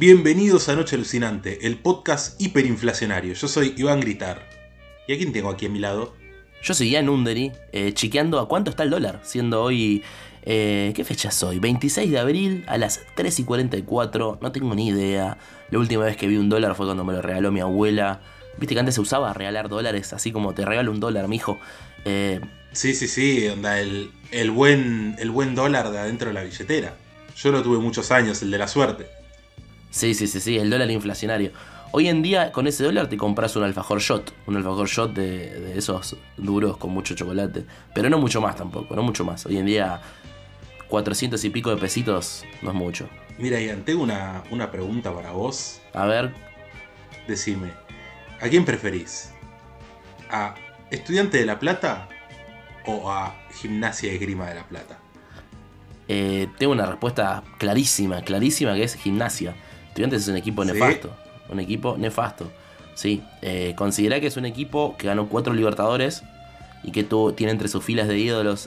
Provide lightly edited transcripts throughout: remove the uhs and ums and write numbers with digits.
Bienvenidos a Noche Alucinante, el podcast hiperinflacionario. Yo soy Iván Gritar. ¿Y a quién tengo aquí a mi lado? Yo soy Ian Undery, chequeando a cuánto está el dólar, siendo hoy... ¿qué fecha es hoy? 26 de abril a las 3:44, no tengo ni idea. La última vez que vi un dólar fue cuando me lo regaló mi abuela. Viste que antes se usaba regalar dólares, así como te regalo un dólar, mijo. Sí, onda, el buen dólar de adentro de la billetera. Yo lo tuve muchos años, el de la suerte. Sí, el dólar inflacionario. Hoy en día con ese dólar te compras un alfajor shot de esos duros con mucho chocolate. Pero no mucho más tampoco, no mucho más. Hoy en día 400 y pico de pesitos no es mucho. Mira, Ian, tengo una pregunta para vos. A ver. Decime, ¿a quién preferís? ¿A Estudiante de La Plata o a Gimnasia y Esgrima de La Plata? Tengo una respuesta clarísima que es Gimnasia. Estudiantes es un equipo nefasto. ¿Sí? Un equipo nefasto. Sí. Considera que es un equipo que ganó 4 Libertadores y que tiene entre sus filas de ídolos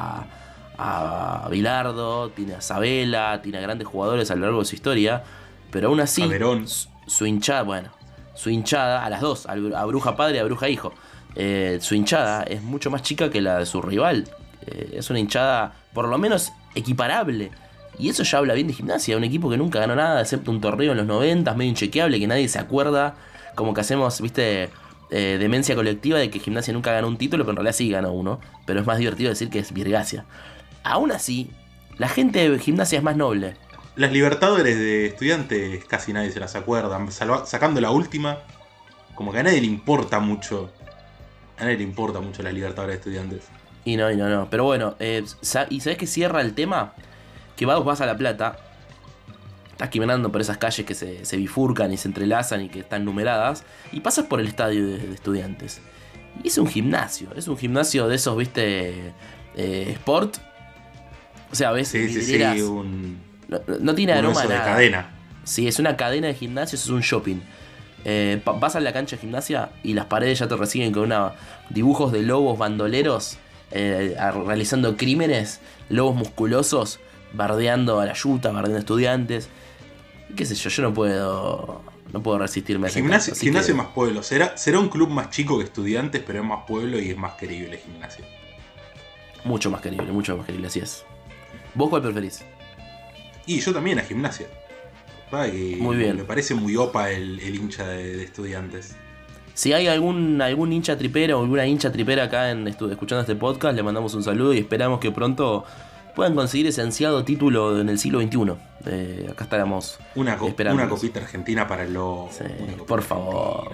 a Bilardo, tiene a Sabela, tiene a grandes jugadores a lo largo de su historia. Pero aún así, su hinchada, a las dos, a Bruja padre y a Bruja hijo. Su hinchada es mucho más chica que la de su rival. Es una hinchada por lo menos equiparable. Y eso ya habla bien de Gimnasia, un equipo que nunca ganó nada, excepto un torneo en los 90, medio inchequeable, que nadie se acuerda, como que hacemos, viste, demencia colectiva de que Gimnasia nunca ganó un título, pero en realidad sí ganó uno. Pero es más divertido decir que es Virgasia. Aún así, la gente de Gimnasia es más noble. Las Libertadores de Estudiantes casi nadie se las acuerda, sacando la última, como que a nadie le importa mucho. A nadie le importa mucho las Libertadores de Estudiantes. Y no. Pero bueno, ¿y sabés que cierra el tema? Que vos vas a La Plata, estás caminando por esas calles que se bifurcan y se entrelazan y que están numeradas, y pasas por el estadio de Estudiantes. Y es un gimnasio de esos, viste, sport. O sea, ves vidrieras. Sí, no tiene aroma de nada. Cadena. Sí, es una cadena de gimnasios, es un shopping. Vas a la cancha de Gimnasia y las paredes ya te reciben con dibujos de lobos bandoleros realizando crímenes, lobos musculosos, bardeando a la yuta, bardeando a estudiantes. Qué sé yo no puedo resistirme a ese Gimnasia es más pueblo. Será un club más chico que Estudiantes, pero es más pueblo y es más querible Gimnasia. Mucho más querible, así es. ¿Vos cuál preferís? Y yo también a Gimnasia. Muy bien. Me parece muy opa el hincha de Estudiantes. Si hay algún hincha tripera o alguna hincha tripera acá escuchando este podcast, le mandamos un saludo y esperamos que pronto puedan conseguir ese ansiado título en el siglo XXI. Acá estaremos esperando. Una copita argentina para el lobo. Sí, por favor.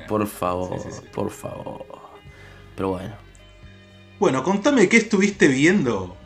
Pero bueno. Bueno, contame qué estuviste viendo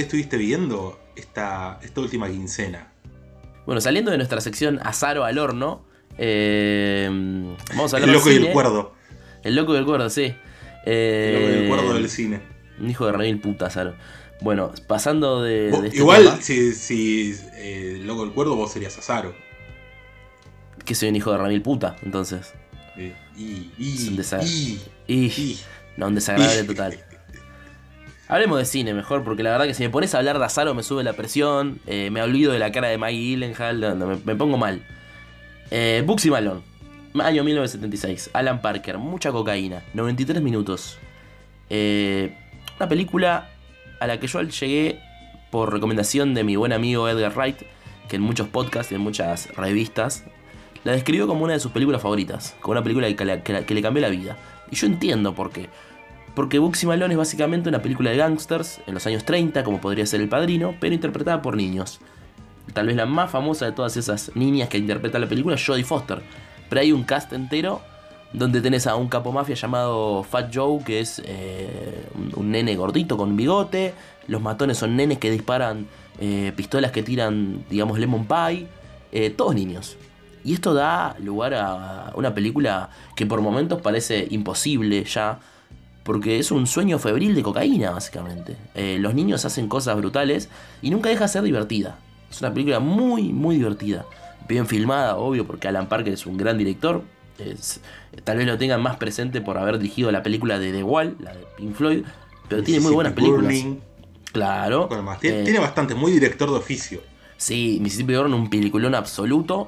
esta última quincena. Bueno, saliendo de nuestra sección Azaro al horno, vamos a hablar El loco de y cine. el cuerdo. El loco y el cuerdo, sí. El loco y el cuerdo del cine. Un hijo de remil puta, Azaro. Bueno, pasando de este igual, tema, si el loco y el cuerdo, vos serías Azaro. Que soy un hijo de remil puta, entonces. Es un un desagradable total. Hablemos de cine mejor, porque la verdad que si me pones a hablar de Azaro me sube la presión, me olvido de la cara de Maggie Gyllenhaal, me pongo mal. Bugsy Malone, año 1976, Alan Parker, mucha cocaína, 93 minutos. Una película a la que yo llegué por recomendación de mi buen amigo Edgar Wright, que en muchos podcasts y en muchas revistas la describió como una de sus películas favoritas, como una película que le cambió la vida. Y yo entiendo por qué. Porque Bugsy Malone es básicamente una película de gángsters en los años 30, como podría ser El Padrino, pero interpretada por niños. Tal vez la más famosa de todas esas niñas que interpreta la película es Jodie Foster. Pero hay un cast entero donde tenés a un capo mafia llamado Fat Joe, que es un nene gordito con bigote. Los matones son nenes que disparan pistolas que tiran, digamos, lemon pie. Todos niños. Y esto da lugar a una película que por momentos parece imposible ya, porque es un sueño febril de cocaína, básicamente. Los niños hacen cosas brutales y nunca deja de ser divertida. Es una película muy, muy divertida. Bien filmada, obvio, porque Alan Parker es un gran director. Tal vez lo tengan más presente por haber dirigido la película de The Wall, la de Pink Floyd, pero tiene muy buenas películas. Burning. Claro. Tiene bastante, muy director de oficio. Sí, Mississippi Burning, un peliculón absoluto.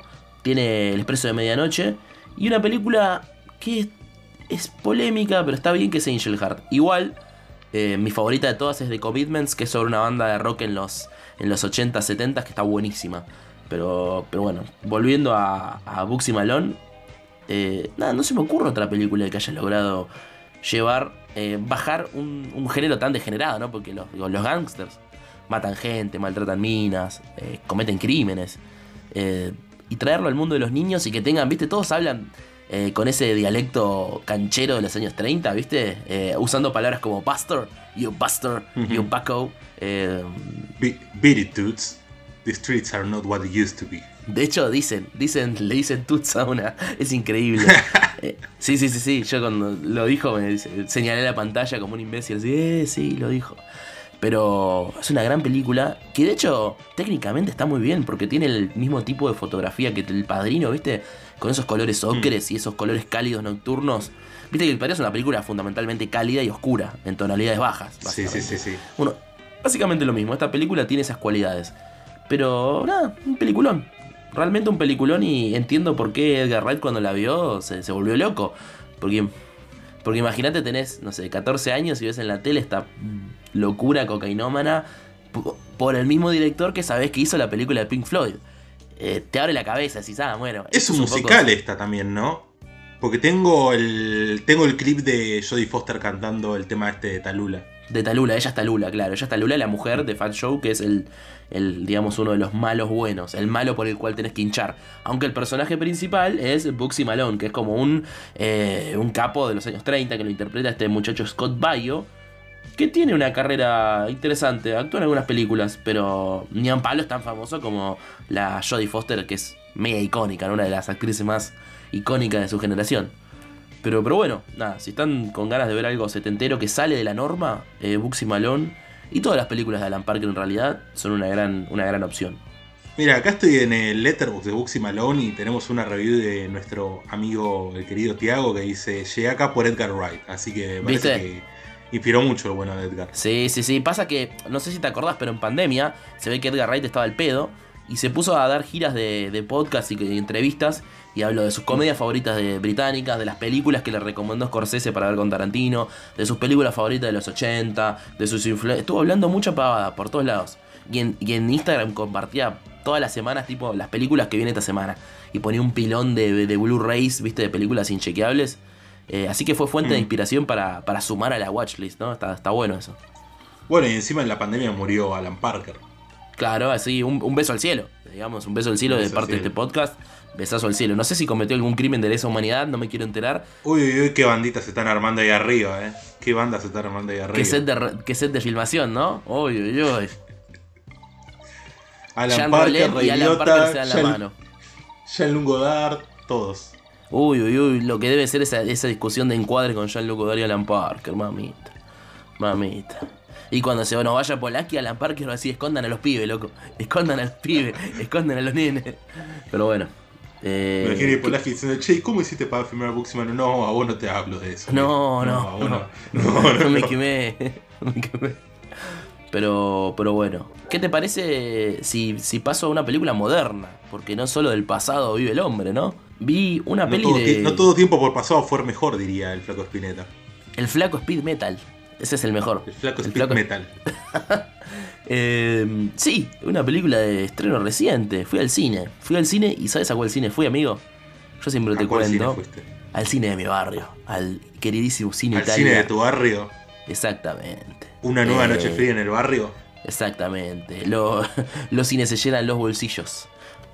tiene El Expreso de Medianoche. Y una película que es polémica, pero está bien, que es Angel Heart. Igual, mi favorita de todas es The Commitments, que es sobre una banda de rock en los 80, 70, que está buenísima. Pero bueno, volviendo a Bugsy Malone, no se me ocurre otra película que haya logrado bajar un género tan degenerado, ¿no? Porque los gangsters matan gente, maltratan minas, cometen crímenes. Y traerlo al mundo de los niños y que tengan, ¿viste? Todos hablan con ese dialecto canchero de los años 30, ¿viste? Usando palabras como buster, you bucko. Beat it, dudes. The streets are not what they used to be. De hecho, le dicen tuts a una. Es increíble. Sí. Yo cuando lo dijo señalé la pantalla como un imbécil. Así, sí, lo dijo. Pero es una gran película que de hecho técnicamente está muy bien porque tiene el mismo tipo de fotografía que El Padrino, ¿viste? Con esos colores ocres y esos colores cálidos nocturnos. Viste que El Padrino es una película fundamentalmente cálida y oscura, en tonalidades bajas. Sí. Bueno, básicamente lo mismo. Esta película tiene esas cualidades. Pero nada, un peliculón. Realmente un peliculón, y entiendo por qué Edgar Wright cuando la vio se volvió loco. Porque imagínate, tenés, no sé, 14 años y ves en la tele esta locura cocainómana por el mismo director que sabés que hizo la película de Pink Floyd. Te abre la cabeza, decís, bueno. Es un musical esta también, ¿no? Porque tengo el clip de Jodie Foster cantando el tema de Tallulah. De Tallulah, ella es Tallulah, claro. Ella es Tallulah, la mujer de Fat Joe, que es digamos, uno de los malos buenos. El malo por el cual tenés que hinchar. Aunque el personaje principal es Bugsy Malone, que es como un capo de los años 30, que lo interpreta este muchacho Scott Baio, que tiene una carrera interesante. Actúa en algunas películas, pero ni a un palo es tan famoso como la Jodie Foster, que es mega icónica, ¿no? Una de las actrices más icónicas de su generación. Pero bueno, nada, si están con ganas de ver algo setentero que sale de la norma, Bugsy Malone y todas las películas de Alan Parker en realidad son una gran opción. Mira, acá estoy en el Letterboxd de Bugsy Malone y tenemos una review de nuestro amigo, el querido Tiago, que dice: llegué acá por Edgar Wright. Así que parece que inspiró mucho el bueno de Edgar. Sí. Pasa que, no sé si te acordás, pero en pandemia se ve que Edgar Wright estaba al pedo y se puso a dar giras de podcast y entrevistas. Y habló de sus comedias favoritas británicas, de las películas que le recomendó Scorsese para ver con Tarantino, de sus películas favoritas de los 80, de sus influencias. Estuvo hablando mucha pavada por todos lados. Y en Instagram compartía todas las semanas, tipo, las películas que viene esta semana. Y ponía un pilón de Blu-rays, ¿viste? De películas inchequeables. Así que fue fuente de inspiración para sumar a la watchlist, ¿no? Está bueno eso. Bueno, y encima en la pandemia murió Alan Parker. Claro, así, un beso al cielo. Digamos, un beso al cielo de parte de este podcast. Besazo al cielo. No sé si cometió algún crimen de lesa humanidad, no me quiero enterar. Uy, qué banditas se están armando ahí arriba, Qué bandas se están armando ahí arriba. Qué set de filmación, ¿no? Uy. Alan Parker, y Alan Parker se dan la mano. Jean-Luc Godard, todos. Uy, lo que debe ser esa discusión de encuadre con Jean-Luc Godard y Alan Parker, mamita. Y cuando se nos vaya Polanski, Alan Parker va a decir: escondan a los pibes, loco. Escondan a los pibes, escondan a los nenes. Pero bueno. Me imagino Polanski diciendo: che, ¿cómo hiciste para filmar a Bugsy Malone? No, a vos no te hablo de eso. No me quemé. Pero bueno. ¿Qué te parece si paso a una película moderna? Porque no solo del pasado vive el hombre, ¿no? Vi una peli No todo tiempo por pasado fue mejor, diría el flaco Spinetta. El flaco Speed Metal. Ese es el mejor. El flaco Speed Metal. Sí, una película de estreno reciente. Fui al cine y ¿sabes a cuál cine fui, amigo? Yo siempre te cuento. ¿Cine fuiste? Al cine de mi barrio, al queridísimo cine Italia. ¿Al cine de tu barrio? Exactamente. ¿Una nueva noche fría en el barrio? Exactamente. Los cines se llenan los bolsillos.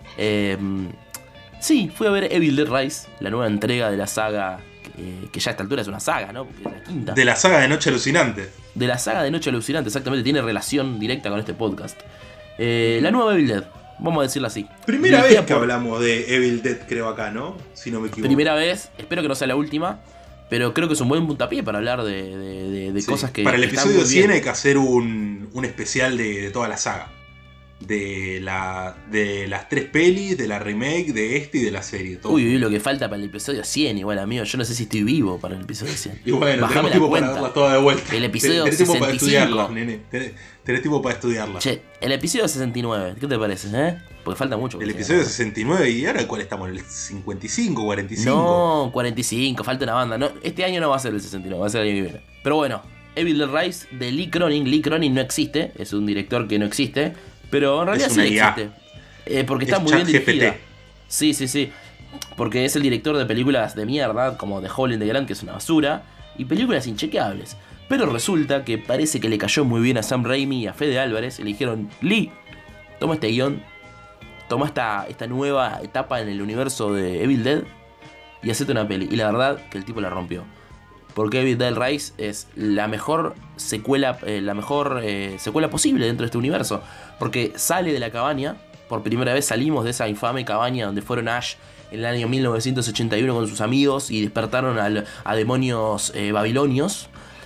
Sí, fui a ver Evil Dead Rise, la nueva entrega de la saga, que ya a esta altura es una saga, ¿no? Porque es la quinta. De la saga de Noche Alucinante. De la saga de Noche Alucinante, exactamente. Tiene relación directa con este podcast. La nueva Evil Dead, vamos a decirla así. Primera vez que hablamos de Evil Dead, creo, acá, ¿no? Si no me equivoco. Primera vez, espero que no sea la última. Pero creo que es un buen puntapié para hablar de cosas que... Para el episodio 100 hay que hacer un especial de toda la saga. de las 3 pelis, de la remake, de este y de la serie. Todo. Uy, lo que falta para el episodio 100, igual, amigo. Yo no sé si estoy vivo para el episodio 100. Y bueno, tenemos tiempo para verla toda de vuelta. El episodio tenés 65. tiempo para estudiarla, nene. Tenés tiempo para estudiarla. Che, el episodio 69, ¿qué te parece, Porque falta mucho. El episodio 69, ¿y ahora cuál estamos? ¿El 55, 45? No, 45, falta una banda. No, este año no va a ser el 69, va a ser el año que viene. Pero bueno, Evil Dead Rise de Lee Cronin. Lee Cronin no existe, es un director que no existe. Pero en realidad sí existe. Porque está muy bien dirigida. Sí. Porque es el director de películas de mierda, como The Hole in the Ground, que es una basura, y películas inchequeables. Pero resulta que parece que le cayó muy bien a Sam Raimi y a Fede Álvarez. Y le dijeron: Lee, toma este guión, toma esta nueva etapa en el universo de Evil Dead y hacete una peli. Y la verdad que el tipo la rompió. Porque Evil Dead Rise es la mejor secuela, secuela posible dentro de este universo. Porque sale de la cabaña. Por primera vez salimos de esa infame cabaña donde fueron Ash en el año 1981 con sus amigos y despertaron a demonios babilonios.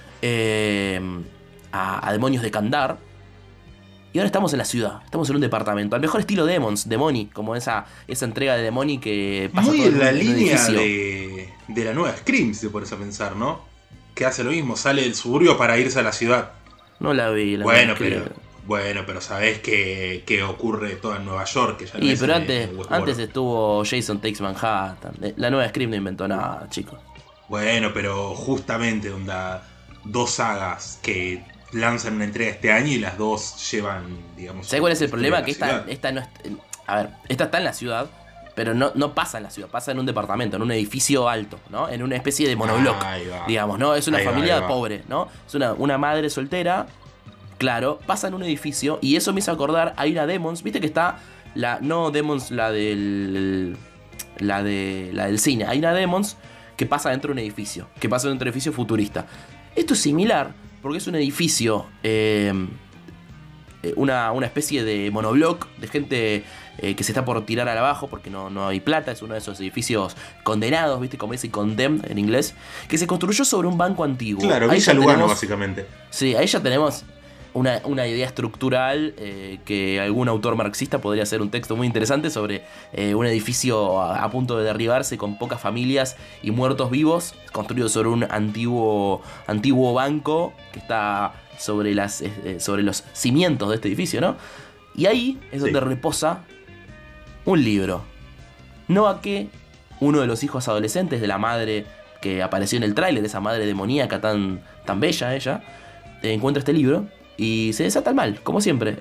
A demonios de Kandar. Y ahora estamos en la ciudad, estamos en un departamento. Al mejor estilo Demony, como esa entrega de Demony que pasa muy todo en la línea de la nueva Scream, si te pones a pensar, ¿no? Que hace lo mismo, sale del suburbio para irse a la ciudad. No la vi. Bueno, pero sabés que ocurre todo en Nueva York. Que ya no pero antes estuvo Jason Takes Manhattan. La nueva Scream no inventó nada, chicos. Bueno, pero justamente dos sagas que lanzan una entrega este año y las dos llevan, digamos... ¿Sabes cuál es el problema? Que esta no es... A ver, esta está en la ciudad, pero no pasa en la ciudad, pasa en un departamento, en un edificio alto, ¿no? En una especie de monobloc, digamos, ¿no? Es una familia pobre, ¿no? Es una madre soltera, claro, pasa en un edificio y eso me hizo acordar, hay una Demons, ¿viste que está no Demons, la del cine, hay una Demons que pasa dentro de un edificio, futurista. Esto es similar, porque es un edificio, una especie de monobloc de gente que se está por tirar al abajo porque no hay plata. Es uno de esos edificios condenados, ¿viste? Como dice condemned en inglés, que se construyó sobre un banco antiguo. Claro, Villa Lugano, básicamente. Sí, ahí ya tenemos una idea estructural que algún autor marxista podría hacer un texto muy interesante sobre un edificio a punto de derribarse con pocas familias y muertos vivos, construido sobre un antiguo banco que está sobre los cimientos de este edificio, ¿no? Y ahí es donde reposa un libro. Noake, uno de los hijos adolescentes de la madre que apareció en el tráiler, esa madre demoníaca tan bella ella, encuentra este libro y se desata el mal, como siempre.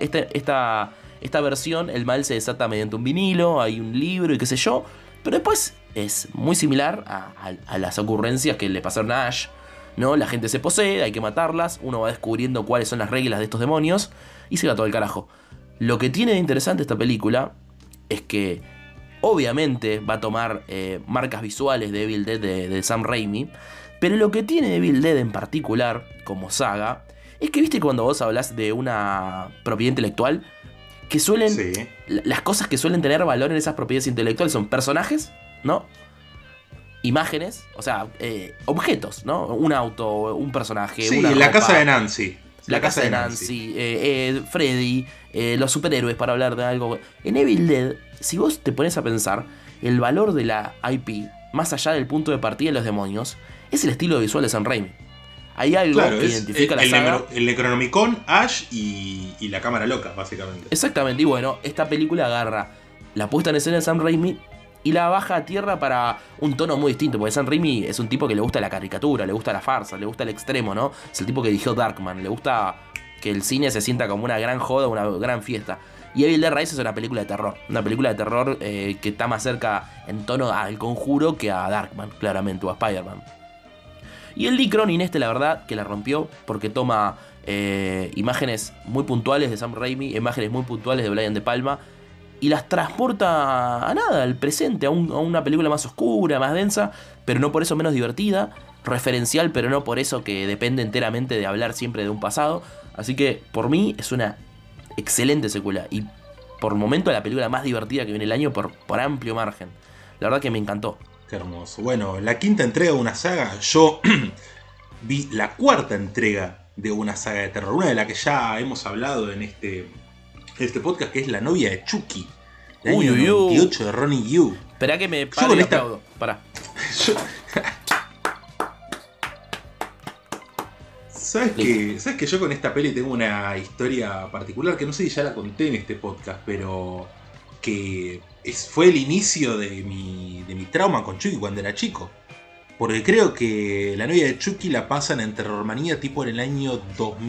Esta versión, el mal se desata mediante un vinilo, hay un libro y qué sé yo, pero después es muy similar a las ocurrencias que le pasaron a Ash, ¿no? La gente se posee, hay que matarlas, uno va descubriendo cuáles son las reglas de estos demonios y se va todo el carajo. Lo que tiene de interesante esta película es que obviamente va a tomar marcas visuales de Evil Dead de Sam Raimi, pero lo que tiene Evil Dead en particular como saga es que, viste, cuando vos hablás de una propiedad intelectual, que suelen... Sí. Las cosas que suelen tener valor en esas propiedades intelectuales son personajes, ¿no? Imágenes, o sea, objetos, ¿no? Un auto, un personaje, sí, una ropa. La casa de Nancy. La casa de Nancy. Freddy, los superhéroes, para hablar de algo. En Evil Dead, si vos te pones a pensar, el valor de la IP, más allá del punto de partida de los demonios, es el estilo visual de Sam Raimi. Hay algo que identifica la saga. El Necronomicon, Ash y la cámara loca, básicamente. Exactamente, y bueno, esta película agarra la puesta en escena de Sam Raimi y la baja a tierra para un tono muy distinto, porque Sam Raimi es un tipo que le gusta la caricatura, le gusta la farsa, le gusta el extremo, ¿no? Es el tipo que dirigió Darkman, le gusta que el cine se sienta como una gran joda, una gran fiesta. Y Evil Dead Rise es una película de terror, que está más cerca en tono al Conjuro que a Darkman, claramente, o a Spider-Man. Y el Lee Cronin la verdad que la rompió, porque toma imágenes muy puntuales de Sam Raimi, imágenes muy puntuales de Brian De Palma, y las transporta al presente, a una película más oscura, más densa, pero no por eso menos divertida, referencial, pero no por eso que depende enteramente de hablar siempre de un pasado. Así que por mí es una excelente secuela y por momento la película más divertida que viene el año por amplio margen. La verdad que me encantó. Qué hermoso. Bueno, la quinta entrega de una saga, yo vi la cuarta entrega de una saga de terror, una de la que ya hemos hablado en este este podcast, que es La novia de Chucky. Del año 98 de Ronnie Yu. Esperá que me pare y aplaudo. Pará. ¿Sabes que yo con esta peli tengo una historia particular que no sé si ya la conté en este podcast, pero que fue el inicio de mi trauma con Chucky cuando era chico? Porque creo que La novia de Chucky la pasan en Terrormanía tipo en el año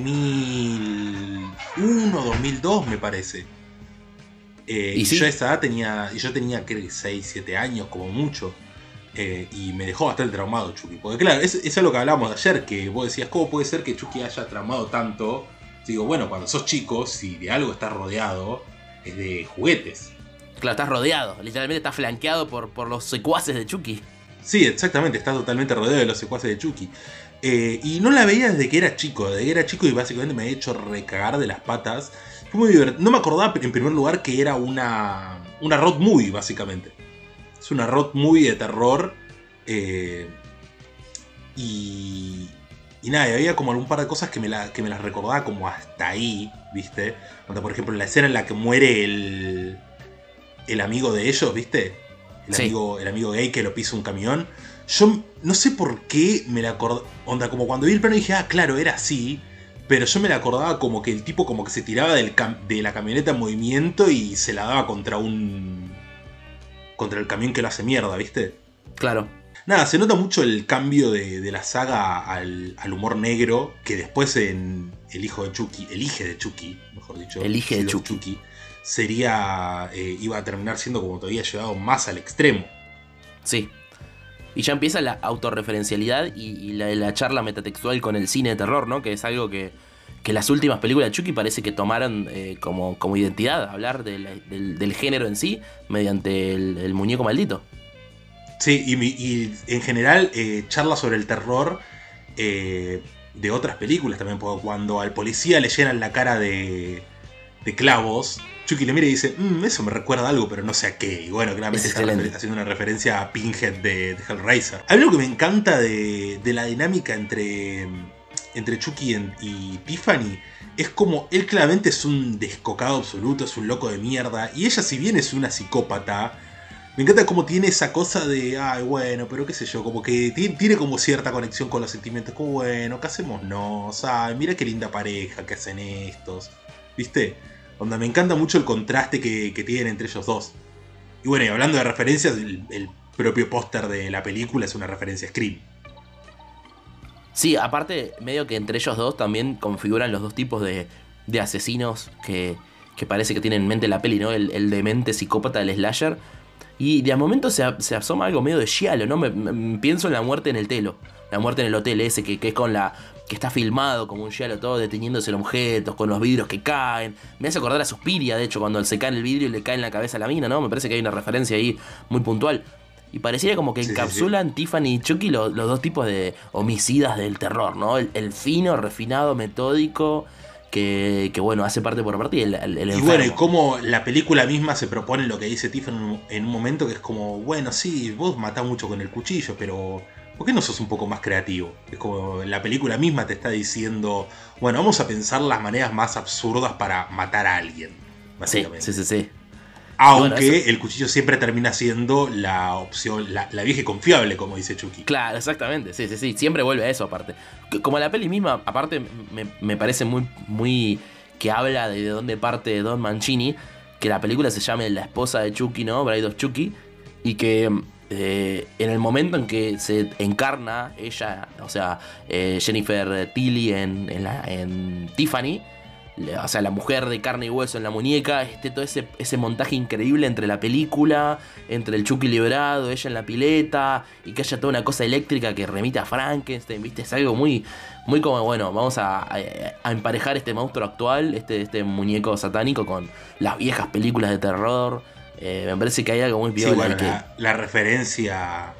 2001, 2002 me parece. Y sí, yo a esa edad tenía 6, 7 años como mucho. Y me dejó bastante traumado Chucky. Porque claro, eso es lo que hablábamos de ayer, que vos decías, ¿cómo puede ser que Chucky haya traumado tanto? Digo, bueno, cuando sos chico, si de algo estás rodeado, es de juguetes. Claro, estás rodeado, literalmente estás flanqueado por los secuaces de Chucky. Sí, exactamente, estás totalmente rodeado de los secuaces de Chucky. Y no la veía desde que era chico, y básicamente me había hecho recagar de las patas. Fue muy divertido. No me acordaba en primer lugar que era una road movie, básicamente. Es una road movie de terror. Y nada, había como un par de cosas que me las recordaba como hasta ahí, ¿viste? Cuando, por ejemplo, la escena en la que muere el amigo de ellos, ¿viste? El amigo gay que lo pisa un camión. Yo no sé por qué me la acordaba. Onda, como cuando vi el plano dije, claro, era así. Pero yo me la acordaba como que el tipo como que se tiraba de la camioneta en movimiento y se la daba contra el camión que lo hace mierda, ¿viste? Claro. Nada, se nota mucho el cambio de la saga al humor negro, que después en El hije de Chucky, mejor dicho. El hije de Chucky. Iba a terminar siendo como todavía llevado más al extremo. Sí. Y ya empieza la autorreferencialidad y la charla metatextual con el cine de terror, ¿no? Que es algo que las últimas películas de Chucky parece que tomaron como identidad, hablar del género en sí mediante el muñeco maldito. Sí, y en general charla sobre el terror de otras películas también, porque cuando al policía le llenan la cara de clavos, Chucky le mira y dice, eso me recuerda a algo, pero no sé a qué. Y bueno, claramente está haciendo una referencia a Pinhead de Hellraiser. Algo que me encanta de la dinámica entre Chucky y Tiffany es como él claramente es un descocado absoluto, es un loco de mierda, y ella, si bien es una psicópata, me encanta cómo tiene esa cosa de, bueno, pero qué sé yo, como que tiene como cierta conexión con los sentimientos, como bueno, ¿qué hacemos? No, mira qué linda pareja que hacen estos, ¿viste? Donde me encanta mucho el contraste que tienen entre ellos dos. Y bueno, y hablando de referencias, el propio póster de la película es una referencia a Scream. Sí, aparte, medio que entre ellos dos también configuran los dos tipos de asesinos que parece que tienen en mente la peli, ¿no? El demente psicópata del slasher. Y de a momento se asoma algo medio de giallo, ¿no? Me pienso en la muerte en el telo. La muerte en el hotel ese, que es con que está filmado como un giallo todo, deteniéndose en objetos, con los vidrios que caen. Me hace acordar a Suspiria, de hecho, cuando se cae en el vidrio y le cae en la cabeza a la mina, ¿no? Me parece que hay una referencia ahí muy puntual. Y pareciera como que encapsulan Tiffany y Chucky los dos tipos de homicidas del terror, ¿no? El fino, refinado, metódico, que bueno, hace parte por parte y el enfermo. Y bueno, y como la película misma se propone lo que dice Tiffany en un momento, que es como, bueno, sí, vos matás mucho con el cuchillo, pero ¿por qué no sos un poco más creativo? Es como la película misma te está diciendo, bueno, vamos a pensar las maneras más absurdas para matar a alguien, básicamente. Sí. Aunque bueno, el cuchillo siempre termina siendo la opción, la vieja y confiable, como dice Chucky. Claro, exactamente, sí, siempre vuelve a eso aparte. Como la peli misma, aparte, me parece muy que habla de dónde parte Don Mancini, que la película se llame La esposa de Chucky, ¿no? Bride of Chucky, y que en el momento en que se encarna ella, o sea, Jennifer Tilly en Tiffany, o sea, la mujer de carne y hueso en la muñeca, todo ese montaje increíble entre la película, entre el Chucky liberado, ella en la pileta, y que haya toda una cosa eléctrica que remite a Frankenstein, ¿viste? Es algo muy como, bueno, vamos a emparejar este monstruo actual, este muñeco satánico con las viejas películas de terror. Me parece que hay algo muy piola. Sí, bueno, la referencia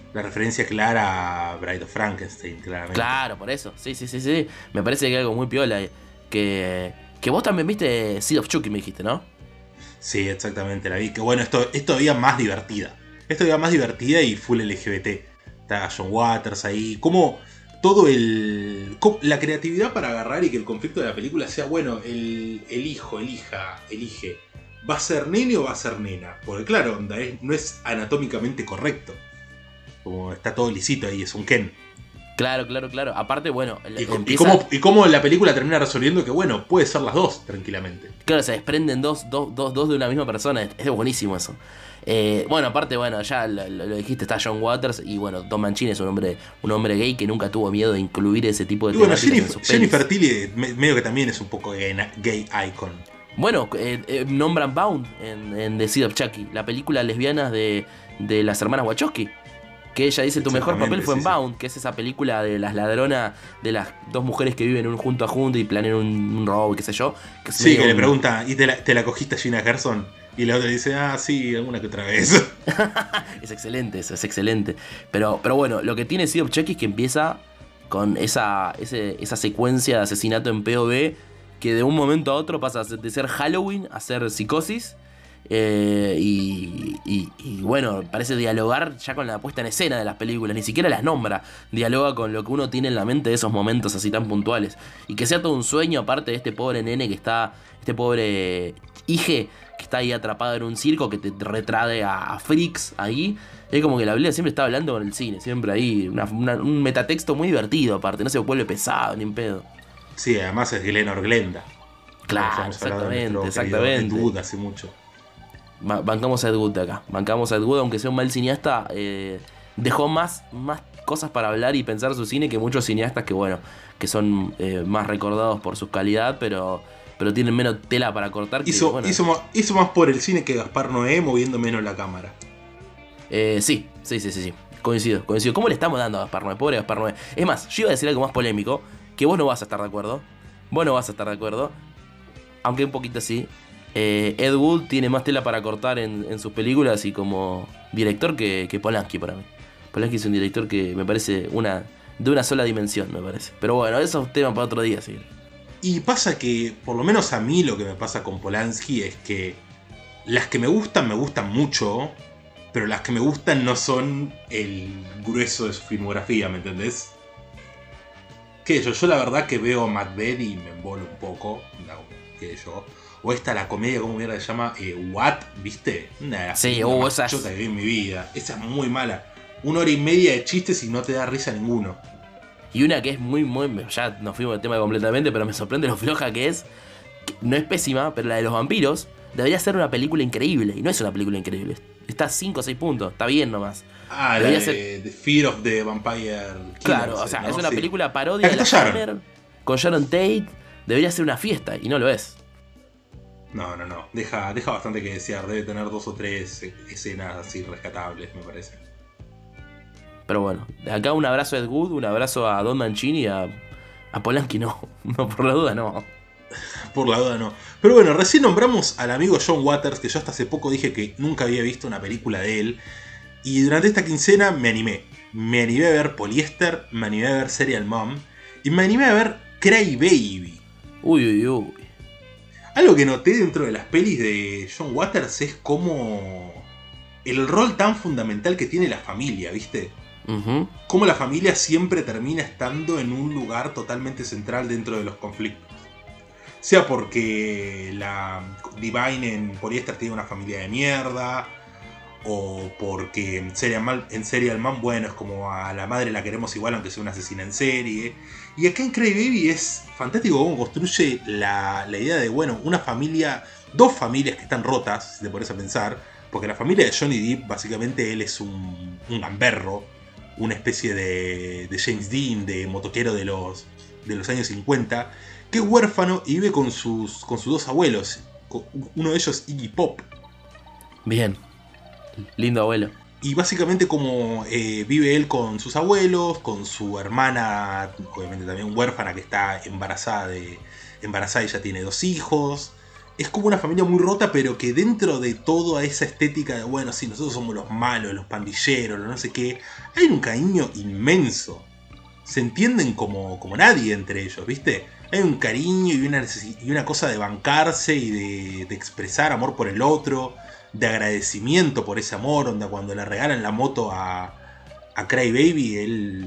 clara a Bride of Frankenstein, claramente. Claro, por eso, sí. Me parece que hay algo muy piola. Que vos también viste Seed of Chucky, me dijiste, ¿no? Sí, exactamente, la vi. Que bueno, esto es todavía más divertida. Es todavía más divertida y full LGBT. Está John Waters ahí. Como todo la creatividad para agarrar y que el conflicto de la película sea, bueno, el hijo, elige, ¿va a ser nene o va a ser nena? Porque claro, onda, no es anatómicamente correcto. Como está todo lisito ahí, es un Ken. Claro. Aparte, bueno... ¿Y cómo la película termina resolviendo que, bueno, puede ser las dos, tranquilamente? Claro, se desprenden dos de una misma persona. Es buenísimo eso. Bueno, aparte, bueno, ya lo dijiste, está John Waters. Y bueno, Tom Mancini es un hombre gay que nunca tuvo miedo de incluir ese tipo de temáticas en sus pelis. Jennifer Tilly medio que también es un poco gay icon. Bueno, nombran Bound en The Seed of Chucky, la película lesbiana de las hermanas Wachowski. Que ella dice, tu mejor papel fue en Bound, que es esa película de las ladronas, de las dos mujeres que viven junto a junto y planean un robo, qué sé yo. Que le pregunta, ¿y te la cogiste a Gina Gerson? Y la otra dice, sí, alguna que otra vez. Es excelente eso, es excelente. Pero bueno, lo que tiene Seed of Chucky es que empieza con esa secuencia de asesinato en POV, que de un momento a otro pasa de ser Halloween a ser Psicosis. Y bueno, parece dialogar ya con la puesta en escena de las películas, ni siquiera las nombra, dialoga con lo que uno tiene en la mente de esos momentos así tan puntuales. Y que sea todo un sueño, aparte de este pobre nene que está, este pobre hije que está ahí atrapado en un circo, que te retrae a freaks ahí. Es como que la Biblia siempre está hablando con el cine, siempre ahí, un metatexto muy divertido aparte, no se vuelve pesado ni en pedo. Sí, además es Glenor Glenda. Claro, exactamente. Ed Wood hace mucho. Bancamos a Ed Wood de acá. Bancamos a Ed Wood, aunque sea un mal cineasta, dejó más cosas para hablar y pensar su cine que muchos cineastas que, bueno, que son más recordados por su calidad, pero tienen menos tela para cortar. Hizo más por el cine que Gaspar Noé, moviendo menos la cámara. Sí. Coincido. ¿Cómo le estamos dando a Gaspar Noé? Pobre Gaspar Noé. Es más, yo iba a decir algo más polémico, que vos no vas a estar de acuerdo. Aunque un poquito sí. Ed Wood tiene más tela para cortar en sus películas y como director que Polanski para mí. Polanski es un director que me parece de una sola dimensión, me parece. Pero bueno, eso es un tema para otro día, sí. Y pasa que, por lo menos a mí, lo que me pasa con Polanski es que las que me gustan mucho, pero las que me gustan no son el grueso de su filmografía, ¿me entendés? Que yo la verdad que veo Macbeth y me embolo un poco, o la comedia, ¿cómo mierda se llama? What, ¿viste? Sí, esa chota que vi en mi vida. Esa es muy mala. 1 hora y media de chistes y no te da risa ninguno. Y una que es muy, ya nos fuimos del tema completamente, pero me sorprende lo floja que es. Que no es pésima, pero la de los vampiros debería ser una película increíble. Y no es una película increíble. Está a 5 o 6 puntos, está bien nomás. Debería ser The Fear of the Vampire Killer. Claro, o sea, ¿no? Es una película parodia de la Hammer, con Sharon Tate. Debería ser una fiesta, y no lo es. No. Deja bastante que desear. Debe tener 2 o 3 escenas así rescatables, me parece. Pero bueno, de acá un abrazo a Ed Wood, un abrazo a Don Mancini, a Polanski no, por la duda no. Por la duda no. Pero bueno, recién nombramos al amigo John Waters, que yo hasta hace poco dije que nunca había visto una película de él. Y durante esta quincena me animé. Me animé a ver Polyester, me animé a ver Serial Mom y me animé a ver Cry Baby. Uy. Algo que noté dentro de las pelis de John Waters es como el rol tan fundamental que tiene la familia, ¿viste? Uh-huh. Cómo la familia siempre termina estando en un lugar totalmente central dentro de los conflictos. Sea porque la Divine en Polyester tiene una familia de mierda, o porque en Serial Man, bueno, es como a la madre la queremos igual aunque sea una asesina en serie. Y acá en Cry Baby es fantástico cómo construye la idea de, bueno, una familia, 2 familias que están rotas, si te pones a pensar, porque la familia de Johnny Depp, básicamente él es un gamberro, una especie de James Dean, de motoquero de los años 50, que es huérfano y vive con sus 2 abuelos, uno de ellos Iggy Pop. Bien. Lindo abuelo. Y básicamente como vive él con sus abuelos, con su hermana, obviamente también huérfana, que está embarazada y ya tiene 2 hijos. Es como una familia muy rota, pero que dentro de toda esa estética de, bueno, sí, nosotros somos los malos, los pandilleros, los no sé qué, hay un cariño inmenso. Se entienden como nadie entre ellos, ¿viste? Hay un cariño y una cosa de bancarse y de expresar amor por el otro, de agradecimiento por ese amor, onda cuando le regalan la moto a a Cry Baby, él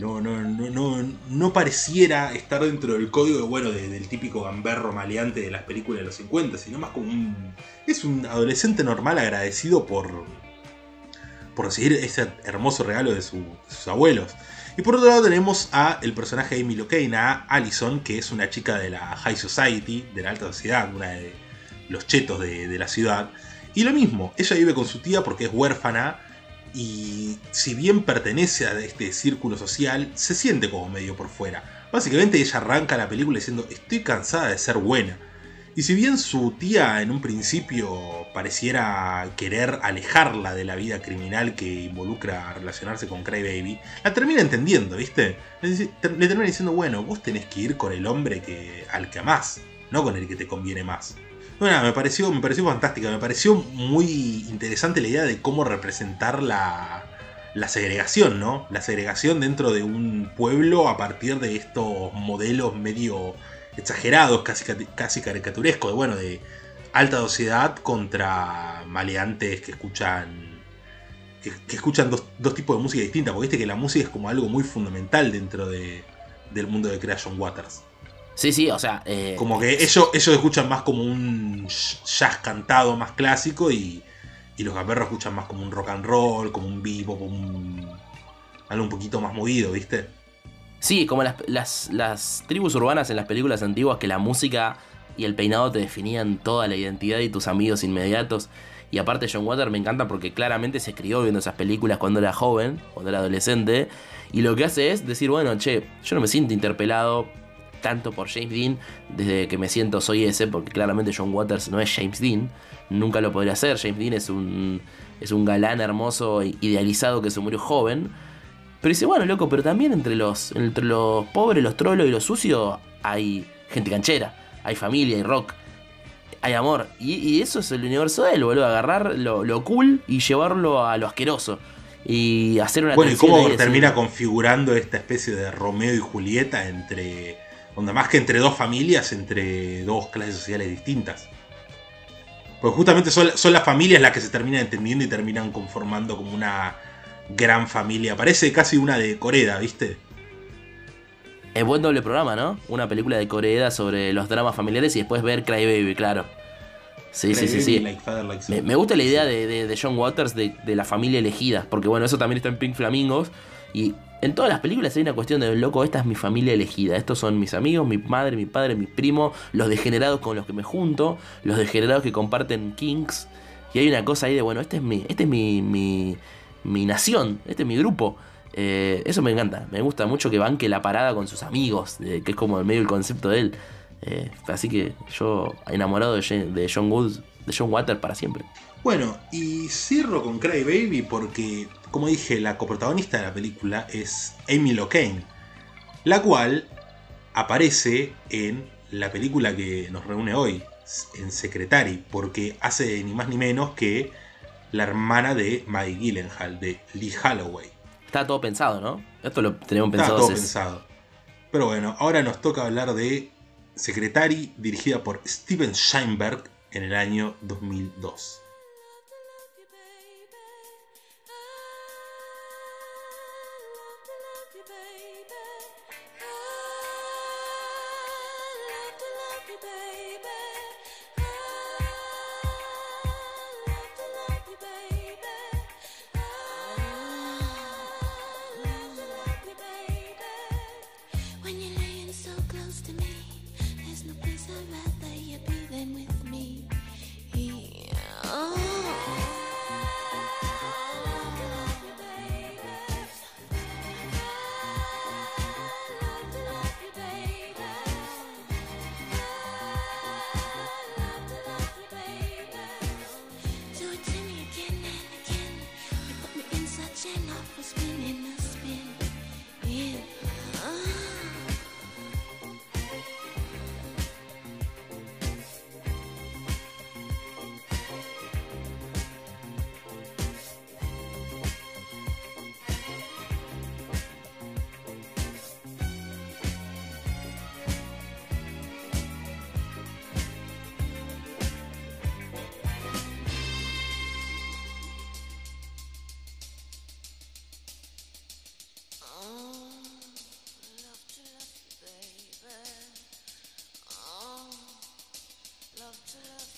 no pareciera estar dentro del código del típico gamberro maleante de las películas de los 50, sino más como es un adolescente normal agradecido por recibir ese hermoso regalo de sus abuelos. Y por otro lado tenemos a el personaje de Amy Locane, a Allison, que es una chica de la High Society, de la alta sociedad, una de los chetos de la ciudad. Y lo mismo, ella vive con su tía porque es huérfana, y si bien pertenece a este círculo social, se siente como medio por fuera. Básicamente ella arranca la película diciendo: estoy cansada de ser buena. Y si bien su tía en un principio pareciera querer alejarla de la vida criminal que involucra relacionarse con Cry Baby, la termina entendiendo, ¿viste? Le termina diciendo: bueno, vos tenés que ir con el hombre al que amás, no con el que te conviene más. Bueno, me pareció fantástica, me pareció muy interesante la idea de cómo representar la segregación, ¿no? La segregación dentro de un pueblo a partir de estos modelos medio exagerados, casi caricaturescos, de alta sociedad contra maleantes que escuchan dos tipos de música distinta, porque viste que la música es como algo muy fundamental dentro del mundo de Creation Waters. Sí, o sea... como que ellos escuchan más como un jazz cantado más clásico y los gamberros escuchan más como un rock and roll, como un bebop, algo un poquito más movido, ¿viste? Sí, como las tribus urbanas en las películas antiguas, que la música y el peinado te definían toda la identidad y tus amigos inmediatos. Y aparte John Waters me encanta porque claramente se crió viendo esas películas cuando era joven, cuando era adolescente. Y lo que hace es decir, bueno, che, yo no me siento interpelado tanto por James Dean desde que me siento soy ese, porque claramente John Waters no es James Dean, nunca lo podría ser. James Dean es un galán hermoso, idealizado, que se murió joven. Pero dice, bueno, loco, pero también entre los pobres, los trolos y los sucios hay gente canchera, hay familia, hay rock, hay amor. Y eso es el universo de él, boludo. Agarrar lo cool y llevarlo a lo asqueroso. Y hacer una... Bueno, ¿y cómo termina configurando esta especie de Romeo y Julieta donde más que entre dos familias, entre dos clases sociales distintas? Porque justamente son las familias las que se terminan entendiendo y terminan conformando como una gran familia. Parece casi una de Coreda, ¿viste? Es buen doble programa, ¿no? Una película de Coreda sobre los dramas familiares y después ver Cry Baby, claro. Sí. Like Father, like Son. Me gusta la idea de John Waters de la familia elegida, porque bueno, eso también está en Pink Flamingos. Y en todas las películas hay una cuestión de, loco, esta es mi familia elegida, estos son mis amigos, mi madre, mi padre, mi primo, los degenerados con los que me junto, los degenerados que comparten kinks. Y hay una cosa ahí de, bueno, este es mi nación, este es mi grupo. Eso me encanta, me gusta mucho que banque la parada con sus amigos, que es como el medio el concepto de él. Así que yo enamorado de John Waters para siempre. Bueno, y cierro con Cry Baby porque, como dije, la coprotagonista de la película es Amy Locane, la cual aparece en la película que nos reúne hoy, en Secretary, porque hace ni más ni menos que la hermana de Maggie Gyllenhaal, de Lee Holloway. Está todo pensado, ¿no? Esto lo tenemos pensado. Está todo pensado. Pero bueno, ahora nos toca hablar de Secretary, dirigida por Steven Sheinberg en el año 2002.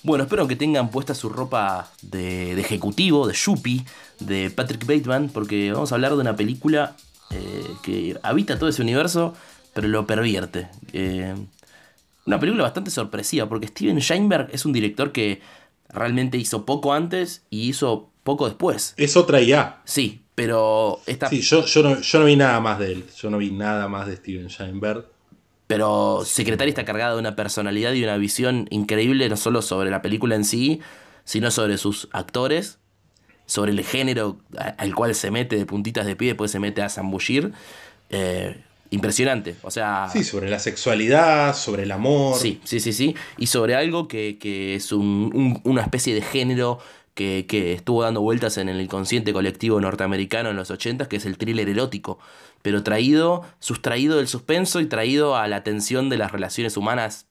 Bueno, espero que tengan puesta su ropa de ejecutivo, de Yuppie, de Patrick Bateman, porque vamos a hablar de una película que habita todo ese universo, pero lo pervierte. Una película bastante sorpresiva, porque Steven Sheinberg es un director que realmente hizo poco antes y hizo poco después. Es otra IA. Sí, pero Sí, yo no vi nada más de él. Yo no vi nada más de Steven Sheinberg. Pero Secretary está cargada de una personalidad y una visión increíble, no solo sobre la película en sí, sino sobre sus actores, sobre el género al cual se mete de puntitas de pie, después se mete a zambullir. Impresionante, o sea... Sí, sobre la sexualidad, sobre el amor. Sí. Y sobre algo que es una especie de género que estuvo dando vueltas en el inconsciente colectivo norteamericano en los 80, que es el thriller erótico, pero sustraído del suspenso y traído a la tensión de las relaciones humanas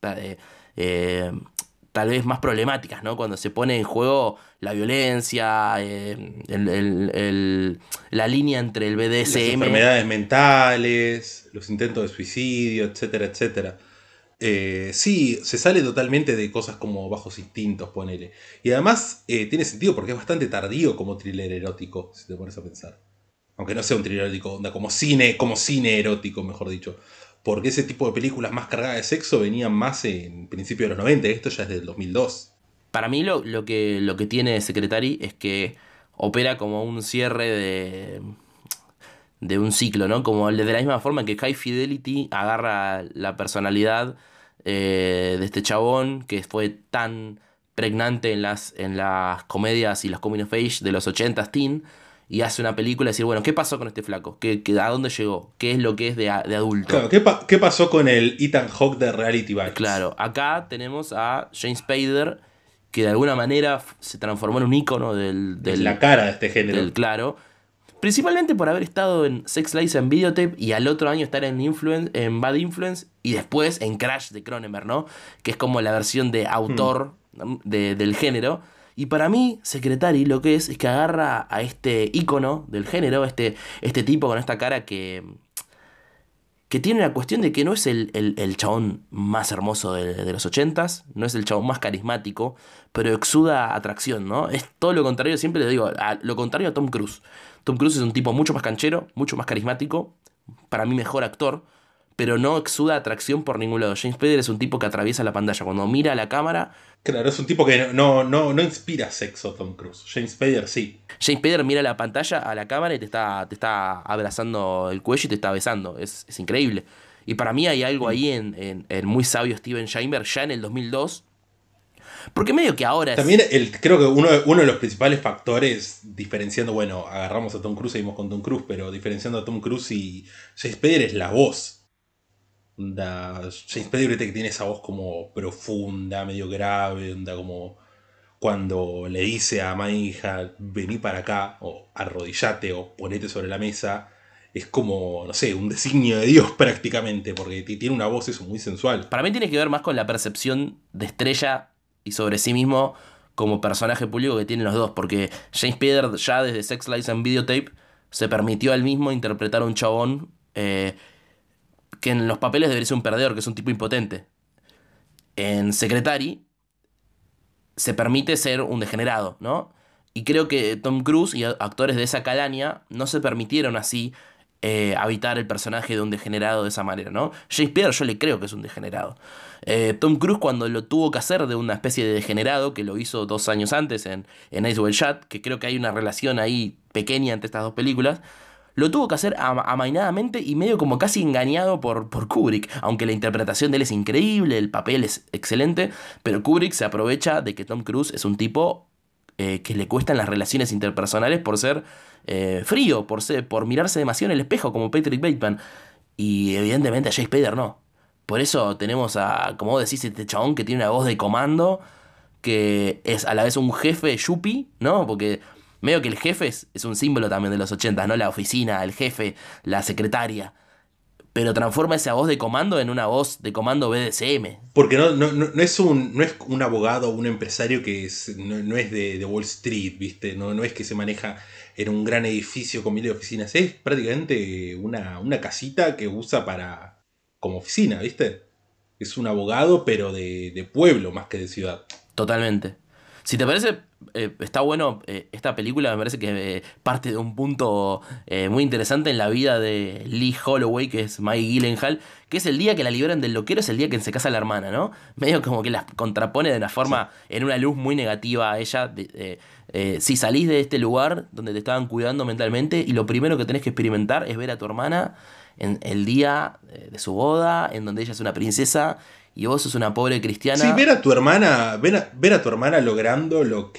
tal vez más problemáticas, ¿no? Cuando se pone en juego la violencia, la línea entre el BDSM... Las enfermedades mentales, los intentos de suicidio, etcétera, etcétera. Sí, se sale totalmente de cosas como Bajos Instintos, ponele. Y además tiene sentido porque es bastante tardío como thriller erótico, si te pones a pensar. Aunque no sea un thriller erótico, como cine erótico, mejor dicho. Porque ese tipo de películas más cargadas de sexo venían más en principio de los 90, esto ya es del 2002. Para mí lo que tiene Secretary es que opera como un cierre de un ciclo, ¿no? Como de la misma forma que High Fidelity agarra la personalidad de este chabón que fue tan pregnante en las comedias y las coming of age de los 80s teen, y hace una película y decir, bueno, ¿qué pasó con este flaco? ¿A dónde llegó? ¿Qué es lo que es de adulto? Claro, ¿qué pasó con el Ethan Hawke de Reality Bites? Claro, acá tenemos a James Spader, que de alguna manera se transformó en un ícono es la cara de este género. Claro. Principalmente por haber estado en Sex Lies and Videotape y al otro año estar en Bad Influence y después en Crash de Cronenberg, ¿no? Que es como la versión de autor del género. Y para mí, Secretary lo que es que agarra a este ícono del género, este tipo con esta cara que tiene la cuestión de que no es el chabón más hermoso de los 80s, no es el chabón más carismático, pero exuda atracción, ¿no? Es todo lo contrario, siempre le digo, lo contrario a Tom Cruise. Tom Cruise es un tipo mucho más canchero, mucho más carismático, para mí mejor actor, pero no exuda atracción por ningún lado. James Spader es un tipo que atraviesa la pantalla. Cuando mira a la cámara... Claro, es un tipo que no inspira sexo, Tom Cruise. James Spader sí. James Spader mira la pantalla, a la cámara y te está abrazando el cuello y te está besando. Es increíble. Y para mí hay algo ahí en muy sabio Steven Sheinberg ya en el 2002. Porque medio que ahora también creo que uno de los principales factores, diferenciando, bueno, agarramos a Tom Cruise, seguimos con Tom Cruise, pero diferenciando a Tom Cruise y James Spader es la voz. James Spader que tiene esa voz como profunda, medio grave, como cuando le dice a mi hija, vení para acá, o arrodillate, o ponete sobre la mesa, es como, no sé, un designio de Dios prácticamente, porque tiene una voz eso muy sensual. Para mí tiene que ver más con la percepción de estrella y sobre sí mismo como personaje público que tienen los dos, porque James Spader ya desde Sex Lies and Videotape se permitió a él mismo interpretar a un chabón que en los papeles debería ser un perdedor, que es un tipo impotente. En Secretary se permite ser un degenerado, ¿no? Y creo que Tom Cruise y actores de esa calaña no se permitieron así habitar el personaje de un degenerado de esa manera, ¿no? James Spader yo le creo que es un degenerado. Tom Cruise cuando lo tuvo que hacer de una especie de degenerado, que lo hizo 2 años antes en Ice White Shut, que creo que hay una relación ahí pequeña entre estas dos películas, lo tuvo que hacer amainadamente y medio como casi engañado por Kubrick, aunque la interpretación de él es increíble, el papel es excelente, pero Kubrick se aprovecha de que Tom Cruise es un tipo que le cuestan las relaciones interpersonales por ser frío, por mirarse demasiado en el espejo como Patrick Bateman, y evidentemente a Jay Spader no. Por eso tenemos como vos decís, este chabón que tiene una voz de comando, que es a la vez un jefe yuppie, ¿no? Porque medio que el jefe es un símbolo también de los 80, ¿no? La oficina, el jefe, la secretaria. Pero transforma esa voz de comando en una voz de comando BDSM. Porque no es un abogado o un empresario que no es de Wall Street, ¿viste? No es que se maneja en un gran edificio con miles de oficinas. Es prácticamente una casita que usa como oficina, ¿viste? Es un abogado, pero de pueblo más que de ciudad. Totalmente. Si te parece, está bueno, esta película me parece que parte de un punto muy interesante en la vida de Lee Holloway, que es Maggie Gyllenhaal, que es el día que la liberan del loquero, es el día que se casa la hermana, ¿no? Medio como que la contrapone de una Sí. forma, en una luz muy negativa a ella. Si salís de este lugar donde te estaban cuidando mentalmente y lo primero que tenés que experimentar es ver a tu hermana en el día de su boda, en donde ella es una princesa y vos sos una pobre Sí, cristiana. ver a tu hermana, ver a tu hermana logrando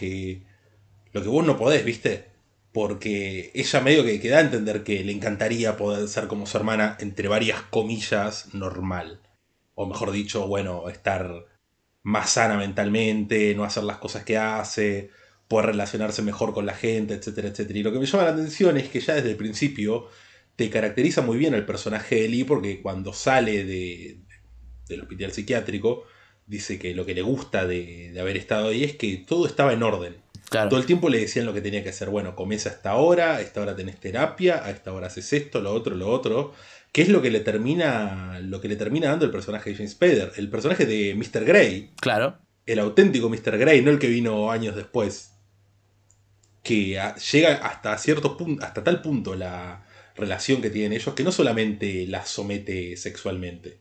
lo que vos no podés, ¿viste? Porque ella medio que da a entender que le encantaría poder ser como su hermana, entre varias comillas, normal. O mejor dicho, bueno, estar más sana mentalmente, no hacer las cosas que hace, poder relacionarse mejor con la gente, etcétera, etcétera. Y lo que me llama la atención es que ya desde el principio te caracteriza muy bien el personaje de Lee, porque cuando sale del hospital psiquiátrico, dice que lo que le gusta de haber estado ahí es que todo estaba en orden. Claro. Todo el tiempo le decían lo que tenía que hacer. Bueno, comes a esta hora tenés terapia, a esta hora haces esto, lo otro, lo otro. Que es lo que le termina dando el personaje de James Spader. El personaje de Mr. Grey, Claro. el auténtico Mr. Grey, no el que vino años después. Que llega hasta cierto punto, hasta tal punto la relación que tienen ellos, que no solamente la somete sexualmente,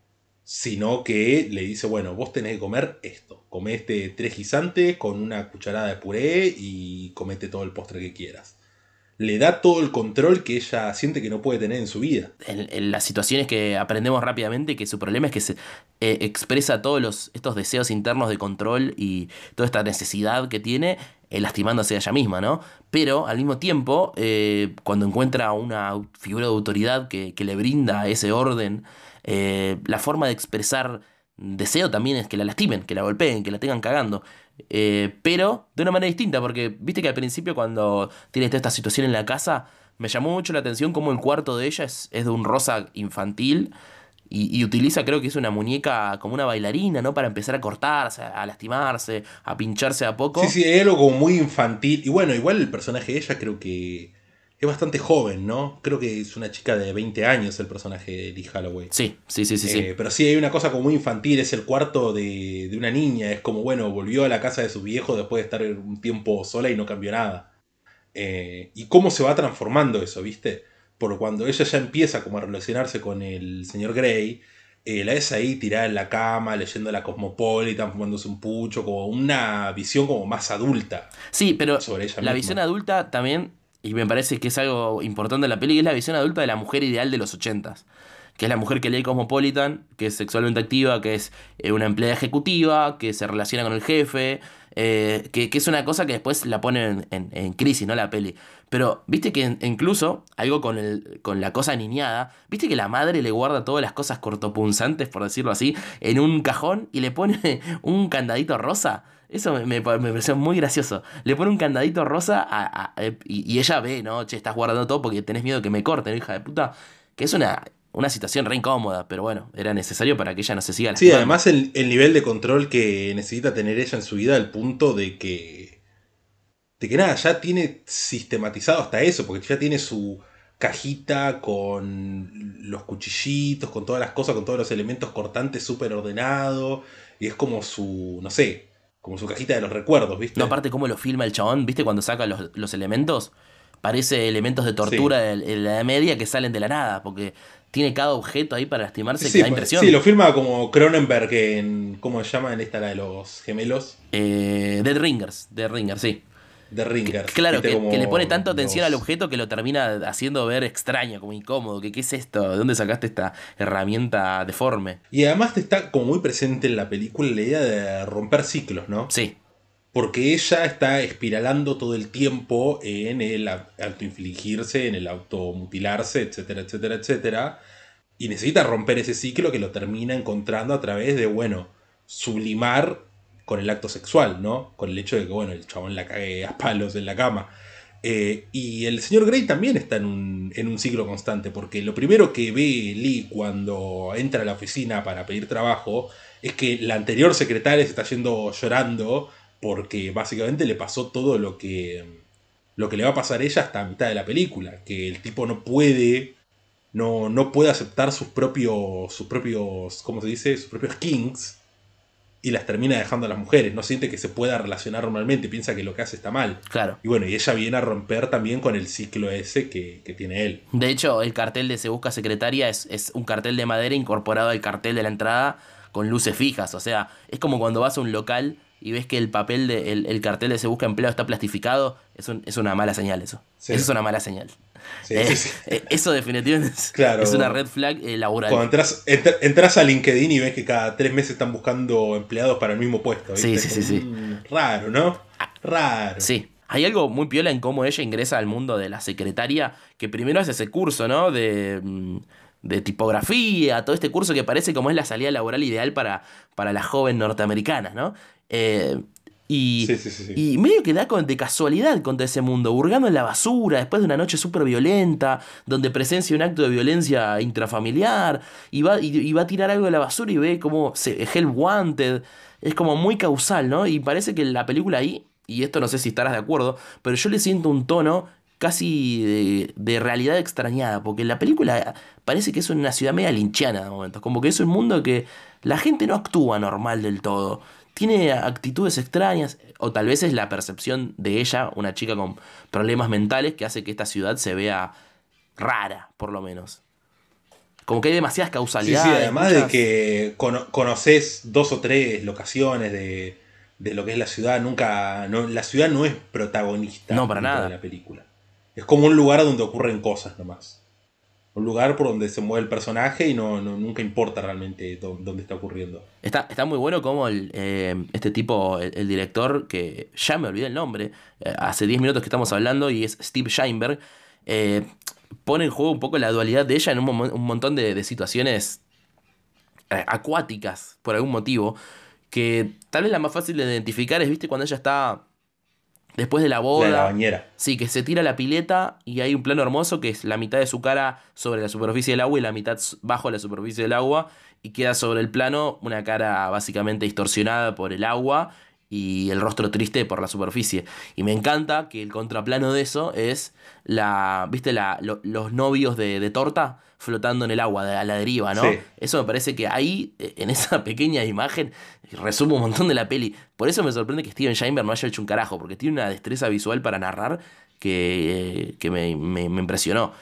sino que le dice, bueno, vos tenés que comer esto. Comé este 3 guisantes con una cucharada de puré y comete todo el postre que quieras. Le da todo el control que ella siente que no puede tener en su vida. En las situaciones que aprendemos rápidamente que su problema es que se expresa todos estos deseos internos de control y toda esta necesidad que tiene lastimándose a ella misma, ¿no? Pero al mismo tiempo, cuando encuentra una figura de autoridad que le brinda ese orden, la forma de expresar deseo también es que la lastimen, que la golpeen, que la tengan cagando. Pero de una manera distinta, porque viste que al principio cuando tiene toda esta situación en la casa, me llamó mucho la atención cómo el cuarto de ella es de un rosa infantil y utiliza, creo que es una muñeca como una bailarina, ¿no? Para empezar a cortarse, a lastimarse, a pincharse a Sí, poco. sí, hay algo como muy infantil. Y bueno, igual el personaje de ella creo que es bastante joven, ¿no? Creo que es una chica de 20 años el personaje de Lee Holloway. Sí, sí, sí, sí, sí. Pero sí, hay una cosa como muy infantil, es el cuarto de una niña, es como, bueno, volvió a la casa de sus viejos después de estar un tiempo sola y no cambió nada. Y cómo se va transformando eso, ¿viste? Por cuando ella ya empieza como a relacionarse con el señor Grey, la ves ahí tirada en la cama, leyendo la Cosmopolitan, fumándose un pucho, como una visión como más adulta Sí, pero sobre ella la visión misma. adulta también, y me parece que es algo importante en la peli, es la visión adulta de la mujer ideal de los 80s. Que es la mujer que lee Cosmopolitan, que es sexualmente activa, que es una empleada ejecutiva, que se relaciona con el jefe, que es una cosa que después la pone en crisis, ¿no? La peli. Pero, viste que incluso, algo con la cosa niñada, viste que la madre le guarda todas las cosas cortopunzantes, por decirlo así, en un cajón y le pone un candadito rosa. Eso me pareció muy gracioso. Le pone un candadito rosa y ella ve, ¿no? Che, estás guardando todo porque tenés miedo que me corten, hija de puta. Que es una situación re incómoda, pero bueno, era necesario para que ella no se siga Sí, lastimando. además el nivel de control que necesita tener ella en su vida al punto de que nada, ya tiene sistematizado hasta eso, porque ya tiene su cajita con los cuchillitos, con todas las cosas, con todos los elementos cortantes súper ordenado, y es como su, no sé, como su cajita de los recuerdos, No, ¿viste? aparte cómo lo filma el chabón, ¿viste? Cuando saca los elementos, parece elementos de tortura Sí. en la Edad Media que salen de la nada, porque tiene cada objeto ahí para Sí, lastimarse que sí, da sí, impresión. lo firma como Cronenberg en, ¿cómo se llama? En esta, la de los gemelos, Dead Ringers, sí. de Ringers, Claro, ¿viste? que le pone Como tanto atención al los... objeto que lo termina haciendo ver extraño, como incómodo, que qué es esto, ¿de dónde sacaste esta herramienta deforme? Y además te está como muy presente en la película la idea de romper ciclos, ¿no? Sí, Porque ella está espiralando todo el tiempo en el autoinfligirse, en el automutilarse, etcétera, etcétera, etcétera. Y necesita romper ese ciclo que lo termina encontrando a través de, bueno, sublimar con el acto sexual, ¿no? Con el hecho de que, bueno, el chabón la cague a palos en la cama. Y el señor Grey también está en un ciclo constante, porque lo primero que ve Lee cuando entra a la oficina para pedir trabajo es que la anterior secretaria se está yendo llorando porque básicamente le pasó todo lo que le va a pasar a ella hasta mitad de la película, que el tipo no puede aceptar sus propios, ¿cómo se dice? Sus propios kinks, y las termina dejando a las mujeres. No siente que se pueda relacionar normalmente, piensa que lo que hace está mal. Claro. Y bueno, y ella viene a romper también con el ciclo ese que tiene él. De hecho, el cartel de Se Busca Secretaria es un cartel de madera incorporado al cartel de la entrada con luces fijas. O sea, es como cuando vas a un local y ves que el papel el cartel de Se Busca Empleo está plastificado. Es una mala señal eso. Sí. Eso es una mala señal. Sí, sí. Eso definitivamente es una red flag laboral. Cuando entras a LinkedIn y ves que cada 3 meses están buscando empleados para el mismo puesto, ¿viste? Sí. Raro, ¿no? Raro. Sí. Hay algo muy piola en cómo ella ingresa al mundo de la secretaria, que primero hace ese curso, ¿no? De tipografía, todo este curso que parece como es la salida laboral ideal para la joven norteamericana, ¿no? Y medio que da de casualidad contra ese mundo, hurgando en la basura después de una noche súper violenta, donde presencia un acto de violencia intrafamiliar, y va a tirar algo de la basura y ve como Help Wanted. Es como muy causal, ¿no? Y parece que la película ahí, y esto no sé si estarás de acuerdo, pero yo le siento un tono casi de realidad extrañada, porque la película parece que es una ciudad media linchiana de momentos, como que es un mundo que la gente no actúa normal del todo. Tiene actitudes extrañas, o tal vez es la percepción de ella, una chica con problemas mentales, que hace que esta ciudad se vea rara, por lo menos. Como que hay demasiadas causalidades. Sí, además de que conoces 2 o 3 locaciones de lo que es la ciudad. La ciudad no es protagonista para nada de la película. Es como un lugar donde ocurren cosas nomás. Un lugar por donde se mueve el personaje y nunca importa realmente dónde está ocurriendo. Está muy bueno como este tipo, el director, que ya me olvidé el nombre, hace 10 minutos que estamos hablando, y es Steve Sheinberg, pone en juego un poco la dualidad de ella en un montón de situaciones acuáticas, por algún motivo, que tal vez la más fácil de identificar es, ¿viste? Cuando ella está después de la boda. La bañera. Sí, que se tira a la pileta y hay un plano hermoso que es la mitad de su cara sobre la superficie del agua y la mitad bajo la superficie del agua, y queda sobre el plano una cara básicamente distorsionada por el agua y el rostro triste por la superficie. Y me encanta que el contraplano de eso es ¿viste? Los novios de torta flotando en el agua, a la deriva, ¿no? Sí. Eso me parece que ahí, en esa pequeña imagen, resume un montón de la peli. Por eso me sorprende que Steven Sheinberg no haya hecho un carajo, porque tiene una destreza visual para narrar que me impresionó.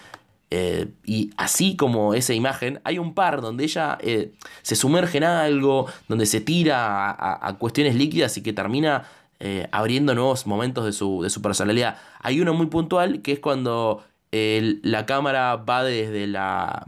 Y así como esa imagen, hay un par donde ella se sumerge en algo, donde se tira a cuestiones líquidas y que termina abriendo nuevos momentos de su personalidad. Hay uno muy puntual que es cuando la cámara va desde la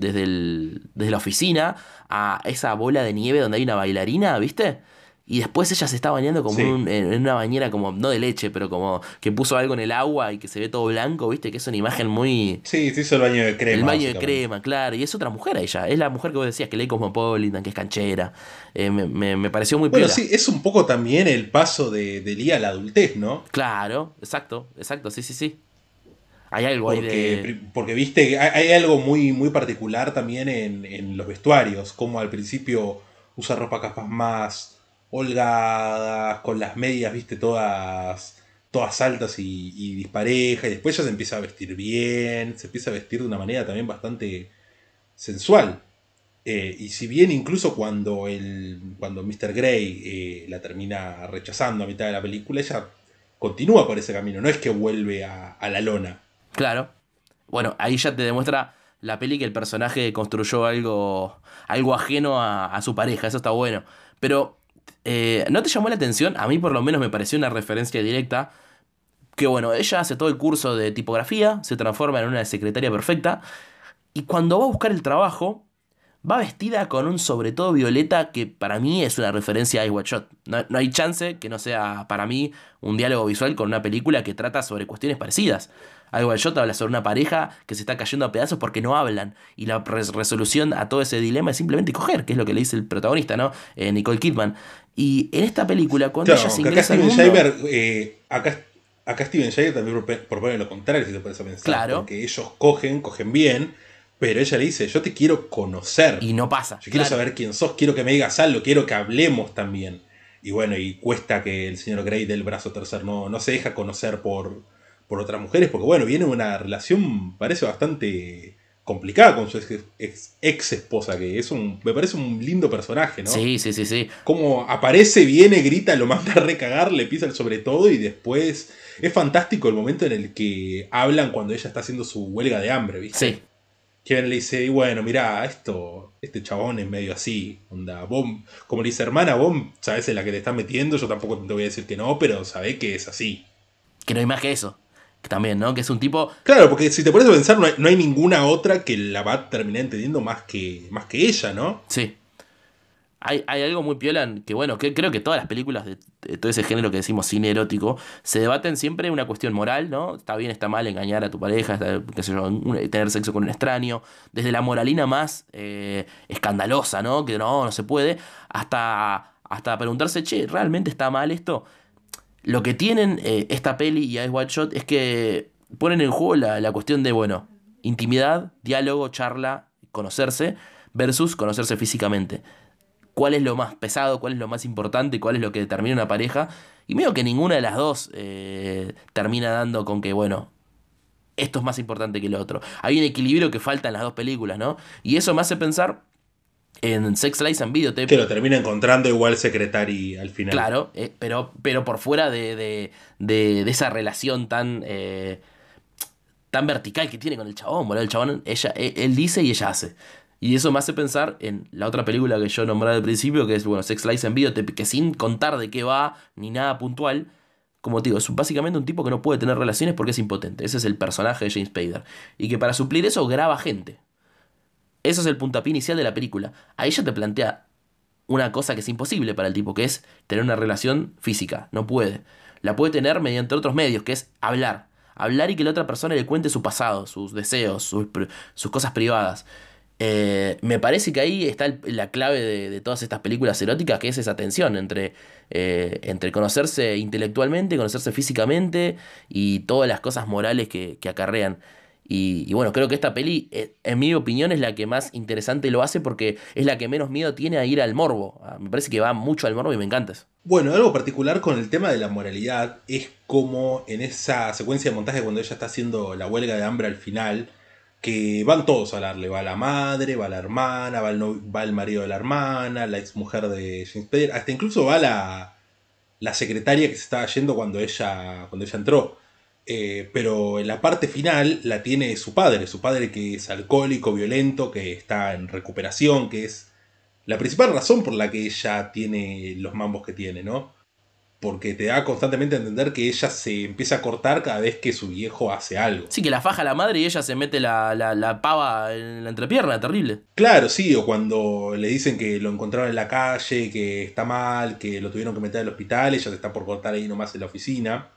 oficina a esa bola de nieve donde hay una bailarina, ¿viste? Y después ella se está bañando como en una bañera, como no de leche, pero como que puso algo en el agua y que se ve todo blanco, ¿viste? Que es una imagen muy... Sí, se hizo el baño de crema. El baño de crema, claro. Y es otra mujer ella. Es la mujer que vos decías, que lee Cosmopolitan, que es canchera. Me pareció muy piola. Bueno, sí, es un poco también el paso de Lee a la adultez, ¿no? Claro, exacto, sí. Hay algo ahí de... Porque viste, hay algo muy, muy particular también en los vestuarios, como al principio usa ropa capaz más holgadas, con las medias, viste, todas altas y disparejas, y después ya se empieza a vestir bien, se empieza a vestir de una manera también bastante sensual. Y si bien incluso cuando Mr. Grey la termina rechazando a mitad de la película, ella continúa por ese camino, no es que vuelve a la lona. Claro. Bueno, ahí ya te demuestra la peli que el personaje construyó algo ajeno a su pareja, eso está bueno. Pero, ¿no te llamó la atención? A mí por lo menos me pareció una referencia directa. Que bueno, ella hace todo el curso de tipografía, se transforma en una secretaria perfecta, y cuando va a buscar el trabajo, va vestida con un sobre todo violeta que para mí es una referencia a Ice White Shot. No hay chance que no sea para mí un diálogo visual con una película que trata sobre cuestiones parecidas. Ice White Shot habla sobre una pareja que se está cayendo a pedazos porque no hablan, y la resolución a todo ese dilema es simplemente coger, que es lo que le dice el protagonista, ¿no? Nicole Kidman. Y en esta película, cuando ella se ingresa al mundo... Acá Steven Sheinberg también propone lo contrario, si te puedes pensar. Claro. Porque ellos cogen bien, pero ella le dice, yo te quiero conocer. Y no pasa. Yo quiero saber quién sos, quiero que me digas algo, quiero que hablemos también. Y bueno, y cuesta que el señor Grey del brazo tercero no se deja conocer por otras mujeres, porque bueno, viene una relación, parece bastante complicada con su ex esposa, que me parece un lindo personaje, ¿no? Sí. Como aparece, viene, grita, lo manda a recagar, le pisa el sobre todo y después es fantástico el momento en el que hablan cuando ella está haciendo su huelga de hambre, ¿viste? Sí. Que le dice, y bueno, mirá, este chabón es medio así, onda, vos, como le dice, hermana, vos sabés en la que te estás metiendo, yo tampoco te voy a decir que no, pero sabés que es así. Que no hay más que eso. También, ¿no? Que es un tipo... Claro, porque si te pones a pensar, no hay ninguna otra que la va a terminar entendiendo más que ella, ¿no? Sí. Hay algo muy piola que, bueno, que creo que todas las películas de todo ese género que decimos cine erótico se debaten siempre una cuestión moral, ¿no? Está bien, está mal engañar a tu pareja, qué sé yo, tener sexo con un extraño, desde la moralina más escandalosa, ¿no? Que no se puede, hasta preguntarse, che, ¿realmente está mal esto? Lo que tienen esta peli y Eyes Wide Shut es que ponen en juego la cuestión de, bueno, intimidad, diálogo, charla, conocerse, versus conocerse físicamente. ¿Cuál es lo más pesado? ¿Cuál es lo más importante? ¿Cuál es lo que determina una pareja? Y medio que ninguna de las dos termina dando con que, bueno, esto es más importante que lo otro. Hay un equilibrio que falta en las dos películas, ¿no? Y eso me hace pensar en Sex, Lies and Videotape. Que lo termina encontrando igual Secretary al final. Claro, pero por fuera de esa relación tan vertical que tiene con el chabón, boludo. El chabón, él dice y ella hace. Y eso me hace pensar en la otra película que yo nombré al principio, que es, bueno, Sex, Lies and Videotape, que sin contar de qué va, ni nada puntual, como te digo, es básicamente un tipo que no puede tener relaciones porque es impotente. Ese es el personaje de James Spader. Y que para suplir eso graba gente. Eso es el puntapié inicial de la película. Ahí ya te plantea una cosa que es imposible para el tipo, que es tener una relación física. No puede. La puede tener mediante otros medios, que es hablar. Hablar y que la otra persona le cuente su pasado, sus deseos, sus cosas privadas. Me parece que ahí está la clave de todas estas películas eróticas, que es esa tensión entre conocerse intelectualmente, conocerse físicamente y todas las cosas morales que acarrean. Y bueno, creo que esta peli, en mi opinión, es la que más interesante lo hace porque es la que menos miedo tiene a ir al morbo. Me parece que va mucho al morbo y me encanta eso. Bueno, algo particular con el tema de la moralidad es como en esa secuencia de montaje cuando ella está haciendo la huelga de hambre al final, que van todos a hablarle, va la madre, va la hermana, va el marido de la hermana, la exmujer de James Spader, hasta incluso va la secretaria que se estaba yendo cuando ella entró. Pero en la parte final la tiene su padre que es alcohólico, violento, que está en recuperación, que es la principal razón por la que ella tiene los mambos que tiene, ¿no? Porque te da constantemente a entender que ella se empieza a cortar cada vez que su viejo hace algo. Sí, que la faja la madre y ella se mete la pava en la entrepierna, terrible. Claro, sí, o cuando le dicen que lo encontraron en la calle, que está mal, que lo tuvieron que meter al hospital, ella se está por cortar ahí nomás en la oficina.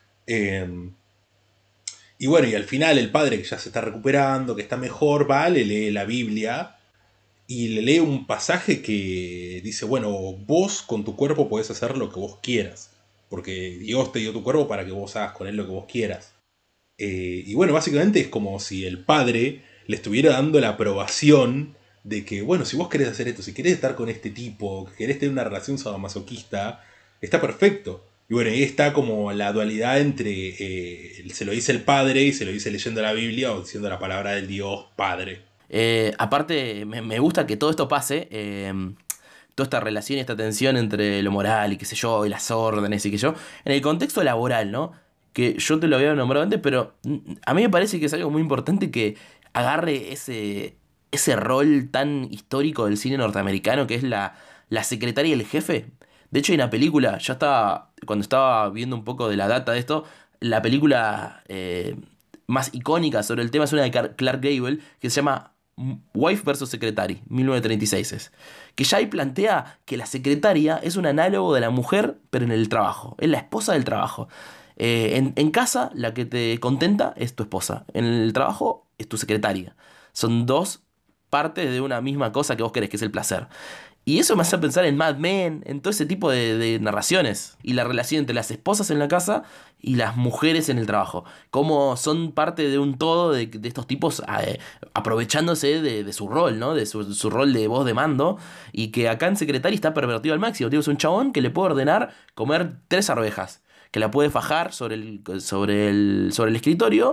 Y bueno, y al final el padre que ya se está recuperando, que está mejor, va, le lee la Biblia y le lee un pasaje que dice, bueno, vos con tu cuerpo podés hacer lo que vos quieras, porque Dios te dio tu cuerpo para que vos hagas con él lo que vos quieras. Y bueno, básicamente es como si el padre le estuviera dando la aprobación de que, bueno, si vos querés hacer esto, si querés estar con este tipo, que querés tener una relación sadomasoquista, está perfecto. Y bueno, ahí está como la dualidad entre se lo dice el padre y se lo dice leyendo la Biblia o diciendo la palabra del Dios Padre. Aparte, me gusta que todo esto pase, toda esta relación y esta tensión entre lo moral y qué sé yo, y las órdenes y qué sé yo, en el contexto laboral, ¿no? Que yo te lo había nombrado antes, pero a mí me parece que es algo muy importante que agarre ese rol tan histórico del cine norteamericano que es la secretaria y el jefe. De hecho, hay una película, cuando estaba viendo un poco de la data de esto, la película más icónica sobre el tema es una de Clark Gable que se llama Wife vs. Secretary, 1936 es. Que ya ahí plantea que la secretaria es un análogo de la mujer, pero en el trabajo. Es la esposa del trabajo. En casa, la que te contenta es tu esposa. En el trabajo, es tu secretaria. Son dos partes de una misma cosa que vos querés, que es el placer. Y eso me hace pensar en Mad Men, en todo ese tipo de narraciones. Y la relación entre las esposas en la casa y las mujeres en el trabajo. Cómo son parte de un todo de estos tipos aprovechándose de su rol, ¿no? De su rol de voz de mando. Y que acá en Secretary está pervertido al máximo. Tío, es un chabón que le puede ordenar comer 3 arvejas. Que la puede fajar sobre el escritorio.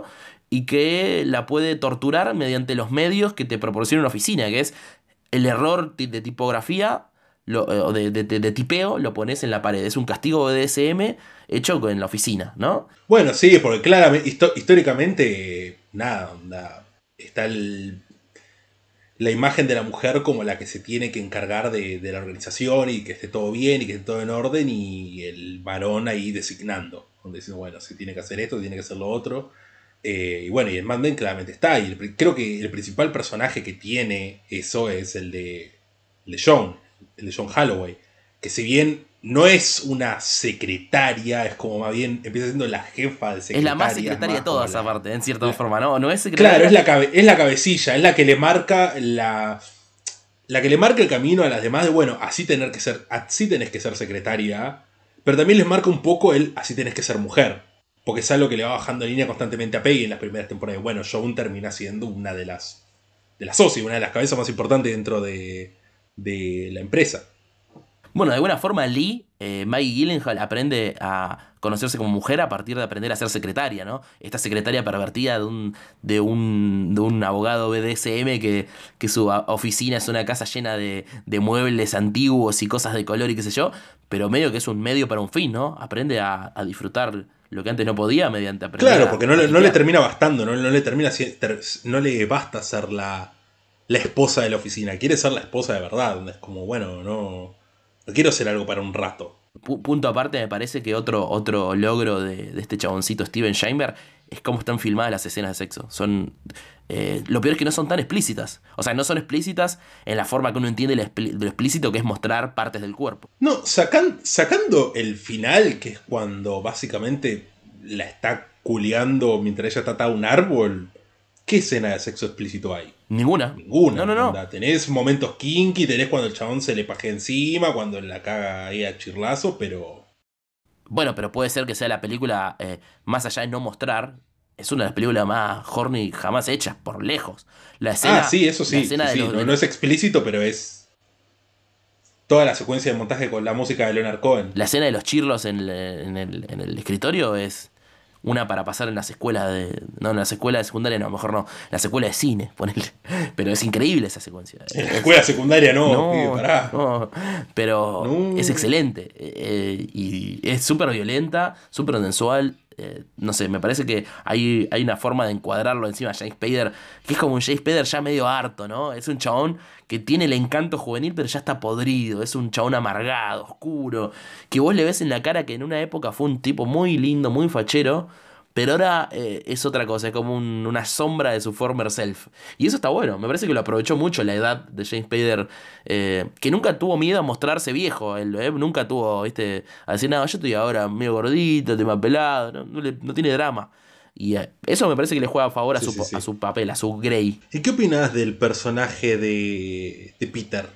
y que la puede torturar mediante los medios que te proporciona una oficina, que es el error de tipografía o de tipeo, lo pones en la pared. Es un castigo BDSM hecho en la oficina, ¿no? Bueno, sí, porque claramente, históricamente, nada, está la imagen de la mujer como la que se tiene que encargar de la organización y que esté todo bien y que esté todo en orden, y el varón ahí designando, donde diciendo, bueno, si tiene que hacer esto, tiene que hacer lo otro. Y bueno, y en Mad Men claramente está. Y creo que el principal personaje que tiene eso es el de John Holloway. Que si bien no es una secretaria, es como más bien empieza siendo la jefa de secretaria. Es la más secretaria de todas, aparte, en cierta forma, ¿no? No es secretaria. Claro, es la cabecilla, es la que le marca la que le marca el camino a las demás de, bueno, así tenés que ser secretaria, pero también les marca un poco así tenés que ser mujer. Porque es algo que le va bajando en línea constantemente a Peggy en las primeras temporadas. Bueno, Joan termina siendo una de las socios, una de las cabezas más importantes dentro de la empresa. Bueno, de alguna forma Lee, Maggie Gyllenhaal, aprende a conocerse como mujer a partir de aprender a ser secretaria, ¿no? Esta secretaria pervertida de un abogado BDSM que su oficina es una casa llena de muebles antiguos y cosas de color y qué sé yo, pero medio que es un medio para un fin, ¿no? Aprende a disfrutar lo que antes no podía mediante aprender. Claro, porque no le termina bastando, no le basta ser la esposa de la oficina, quiere ser la esposa de verdad, donde es como, bueno, no quiero hacer algo para un rato. Punto aparte, me parece que otro logro de este chaboncito Steven Sheinberg es cómo están filmadas las escenas de sexo. Lo peor es que no son tan explícitas. O sea, no son explícitas en la forma que uno entiende lo explícito que es mostrar partes del cuerpo. No, sacando el final, que es cuando básicamente la está culeando mientras ella está atada a un árbol, ¿qué escena de sexo explícito hay? Ninguna. No. Tenés momentos kinky, tenés cuando el chabón se le pajea encima, cuando la caga ahí a chirlazo, pero... Bueno, pero puede ser que sea la película, más allá de no mostrar, es una de las películas más horny jamás hechas, por lejos. La escena, sí, eso sí. No es explícito, pero es toda la secuencia de montaje con la música de Leonard Cohen. La escena de los chirlos en el escritorio es una para pasar en las escuelas no, en las escuelas de secundaria no, mejor no. En las escuelas de cine, ponele. Pero es increíble esa secuencia. En la escuela secundaria no, pará. No, pero es excelente. Y es súper violenta, súper sensual. No sé, me parece que hay una forma de encuadrarlo encima de James Spader, que es como un James Spader ya medio harto, ¿no? Es un chabón que tiene el encanto juvenil, pero ya está podrido. Es un chabón amargado, oscuro, que vos le ves en la cara que en una época fue un tipo muy lindo, muy fachero, pero ahora es otra cosa, es como una sombra de su former self. Y eso está bueno, me parece que lo aprovechó mucho la edad de James Spader, que nunca tuvo miedo a mostrarse viejo. Él nunca tuvo, ¿viste? A decir, no, yo estoy ahora medio gordito, estoy más pelado, no tiene drama. Y eso me parece que le juega a favor a su papel, a su Grey. ¿Y qué opinas del personaje de Peter?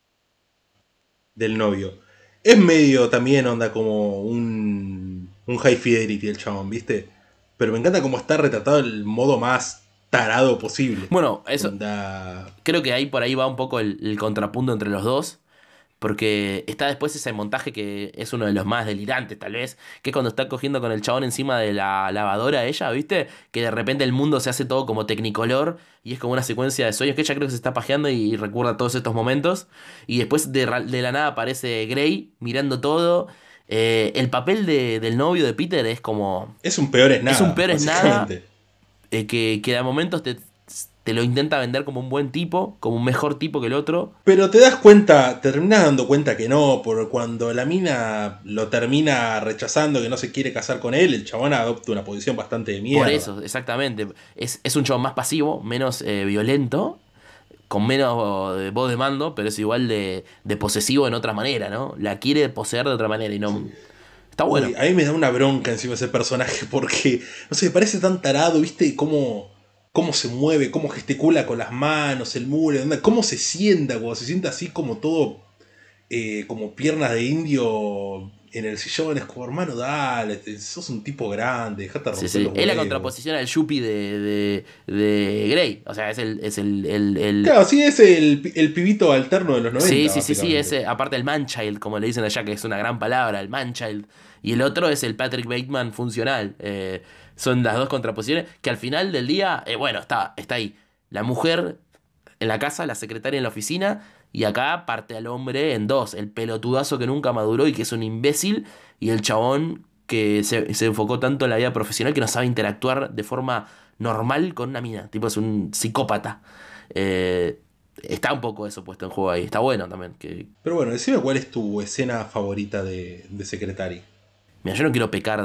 Del novio. Es medio también onda como un high fidelity el chabón, ¿viste? Pero me encanta cómo está retratado el modo más tarado posible. Bueno, eso creo que por ahí va un poco el contrapunto entre los dos. Porque está después ese montaje que es uno de los más delirantes, tal vez, que es cuando está cogiendo con el chabón encima de la lavadora ella, ¿viste? Que de repente el mundo se hace todo como tecnicolor y es como una secuencia de sueños que ella creo que se está pajeando y recuerda todos estos momentos. Y después de la nada aparece Grey mirando todo. El papel del novio de Peter es como... Es un peor es nada. Es un peor es nada. Que de momentos te lo intenta vender como un buen tipo, como un mejor tipo que el otro. Pero te terminás dando cuenta que no, por cuando la mina lo termina rechazando, que no se quiere casar con él, el chabón adopta una posición bastante de mierda. Por eso, exactamente. Es un chabón más pasivo, menos violento, con menos voz de mando, pero es igual de posesivo en otra manera, ¿no? La quiere poseer de otra manera y no... Está bueno. Uy, a mí me da una bronca encima ese personaje porque, no sé, me parece tan tarado, ¿viste? Cómo se mueve, cómo gesticula con las manos, el muro, cómo se sienta, cuando se sienta así como todo, como piernas de indio en el sillón. Es como, hermano, dale, sos un tipo grande, dejate romper los huevos. Es la contraposición al Yuppie de Grey. O sea, es el... Claro, sí, es el pibito alterno de los 90. Sí, ese, aparte el Manchild, como le dicen allá, que es una gran palabra, el Manchild. Y el otro es el Patrick Bateman funcional. Son las dos contraposiciones que al final del día, bueno, está ahí. La mujer en la casa, la secretaria en la oficina, y acá parte al hombre en dos. El pelotudazo que nunca maduró y que es un imbécil, y el chabón que se enfocó tanto en la vida profesional que no sabe interactuar de forma normal con una mina. Tipo, es un psicópata. Está un poco eso puesto en juego ahí. Está bueno también. Pero bueno, decime cuál es tu escena favorita de Secretary. Mira, yo no quiero pecar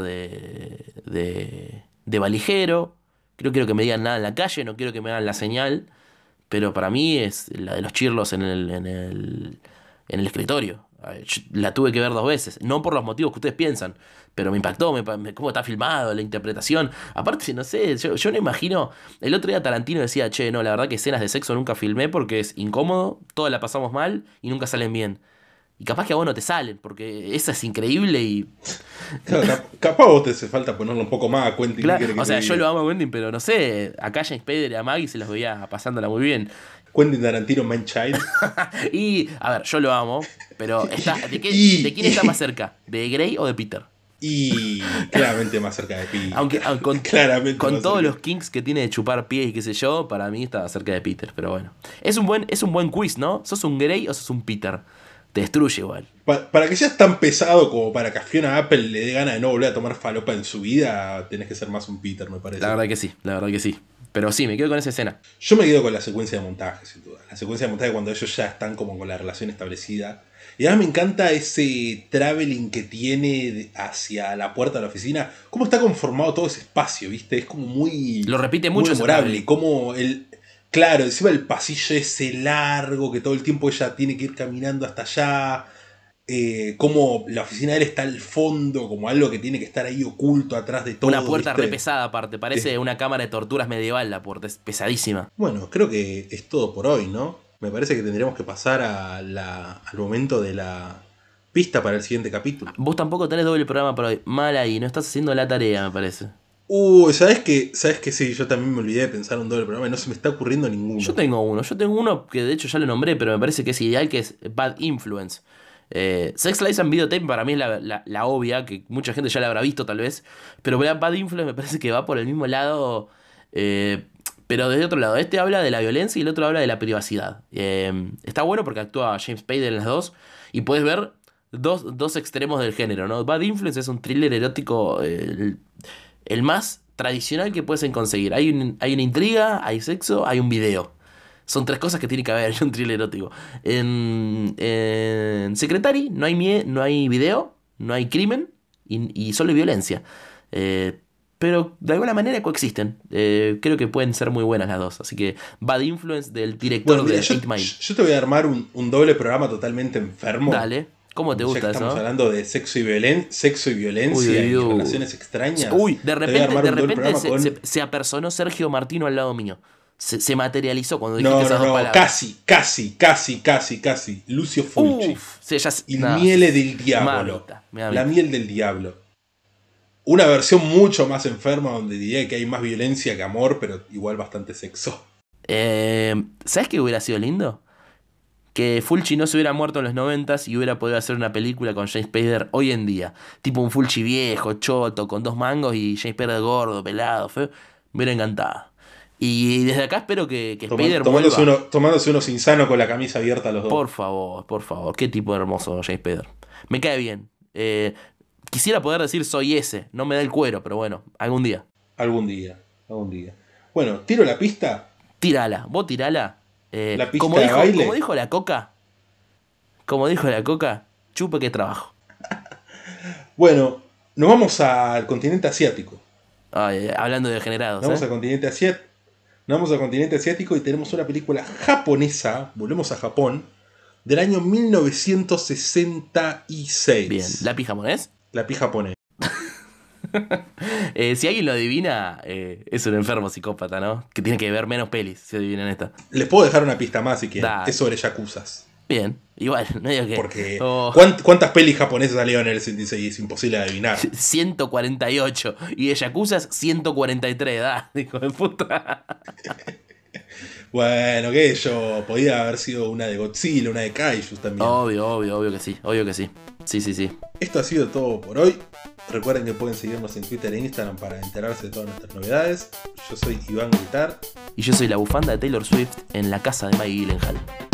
de valijero. No quiero que me digan nada en la calle. No quiero que me hagan la señal. Pero para mí es la de los chirlos en el escritorio. Yo la tuve que ver 2 veces. No por los motivos que ustedes piensan. Pero me impactó cómo está filmado, la interpretación. Aparte, no sé, yo no imagino. El otro día Tarantino decía, che, no, la verdad que escenas de sexo nunca filmé porque es incómodo, todas la pasamos mal y nunca salen bien. Y capaz que a vos no te salen, porque esa es increíble y... Claro, capaz a vos te hace falta ponerlo un poco más a Quentin. Claro, o sea, yo lo amo a Quentin, pero no sé, acá James Spader y a Maggie se los veía pasándola muy bien. Quentin Tarantino, Manchild. Y, a ver, yo lo amo, pero ¿de quién está más cerca? ¿De Grey o de Peter? Y claramente más cerca de Peter. Aunque con todos los kinks que tiene de chupar pies y qué sé yo, para mí está cerca de Peter, pero bueno. Es un buen quiz, ¿no? ¿Sos un Grey o sos un Peter? Te destruye igual. Para que seas tan pesado como para que a Fiona Apple le dé ganas de no volver a tomar falopa en su vida, tenés que ser más un Peter, me parece. La verdad que sí. Pero sí, me quedo con esa escena. Yo me quedo con la secuencia de montaje, sin duda. La secuencia de montaje cuando ellos ya están como con la relación establecida. Y además me encanta ese traveling que tiene hacia la puerta de la oficina. Cómo está conformado todo ese espacio, ¿viste? Es como muy... Lo repite mucho. Muy memorable. Como el... Claro, encima el pasillo ese largo que todo el tiempo ella tiene que ir caminando hasta allá. Como la oficina de él está al fondo, como algo que tiene que estar ahí oculto atrás de todo. Una puerta ¿viste? Re pesada aparte, parece una cámara de torturas medieval la puerta, es pesadísima. Bueno, creo que es todo por hoy, ¿no? Me parece que tendríamos que pasar al momento de la pista para el siguiente capítulo. Vos tampoco tenés doble programa para hoy. Mal ahí, no estás haciendo la tarea, me parece. ¿Sabes qué? Sí, yo también me olvidé de pensar un doble programa y no se me está ocurriendo ninguno. Yo tengo uno que de hecho ya lo nombré, pero me parece que es ideal, que es Bad Influence. Sex Lies and Videotape para mí es la obvia, que mucha gente ya la habrá visto tal vez, pero Bad Influence me parece que va por el mismo lado, pero desde otro lado. Este habla de la violencia y el otro habla de la privacidad. Está bueno porque actúa James Spader en las dos y puedes ver dos extremos del género, ¿no? Bad Influence es un thriller erótico, el más tradicional que puedes conseguir. Hay una intriga, hay sexo, hay un video. Son 3 cosas que tiene que haber en un thriller erótico. En Secretary no hay video, no hay crimen y solo hay violencia. Pero de alguna manera coexisten. Creo que pueden ser muy buenas las dos. Así que Bad Influence del director de 8 Mile. Yo te voy a armar un doble programa totalmente enfermo. Dale. ¿Cómo te gusta eso? Estamos hablando de sexo y violencia y relaciones extrañas. Uy, de repente se apersonó Sergio Martino al lado mío. Se materializó cuando dijiste esas dos palabras. Casi. Lucio Fulci. El miele del diablo. La miel del diablo. Una versión mucho más enferma donde diría que hay más violencia que amor, pero igual bastante sexo. ¿Sabes qué hubiera sido lindo? Que Fulci no se hubiera muerto en los 90s y hubiera podido hacer una película con James Spader hoy en día. Tipo un Fulci viejo, choto, con 2 mangos y James Spader gordo, pelado, feo. Me hubiera encantado. Y desde acá espero que Spader vuelva. Tomándose unos insanos con la camisa abierta a los dos. Por favor. Qué tipo hermoso James Spader. Me cae bien. Quisiera poder decir soy ese. No me da el cuero, pero bueno, algún día. Algún día. Bueno, ¿tiro la pista? Tírala. Vos tirala. La pista de baile. Como dijo la Coca, chupe que trabajo. Bueno, nos vamos al continente asiático. Hablando de degenerados. Nos vamos al continente asiático y tenemos una película japonesa, volvemos a Japón, del año 1966. Bien, ¿lápiz japonés? Lápiz japonés. Si alguien lo adivina, es un enfermo psicópata, ¿no? Que tiene que ver menos pelis, si adivinan esta. Les puedo dejar una pista más si quieren. Es sobre yakuzas. Bien, igual, no digo que... Porque ¿cuántas pelis japonesas salieron en el 66? Es imposible de adivinar. 148. Y de yakuzas, 143, hijo de puta. Bueno, que yo podía haber sido una de Godzilla, una de Kaijus también. Obvio que sí. Sí. Esto ha sido todo por hoy. Recuerden que pueden seguirnos en Twitter e Instagram para enterarse de todas nuestras novedades. Yo soy Iván Guitar. Y yo soy la bufanda de Taylor Swift en la casa de Maggie Gyllenhaal.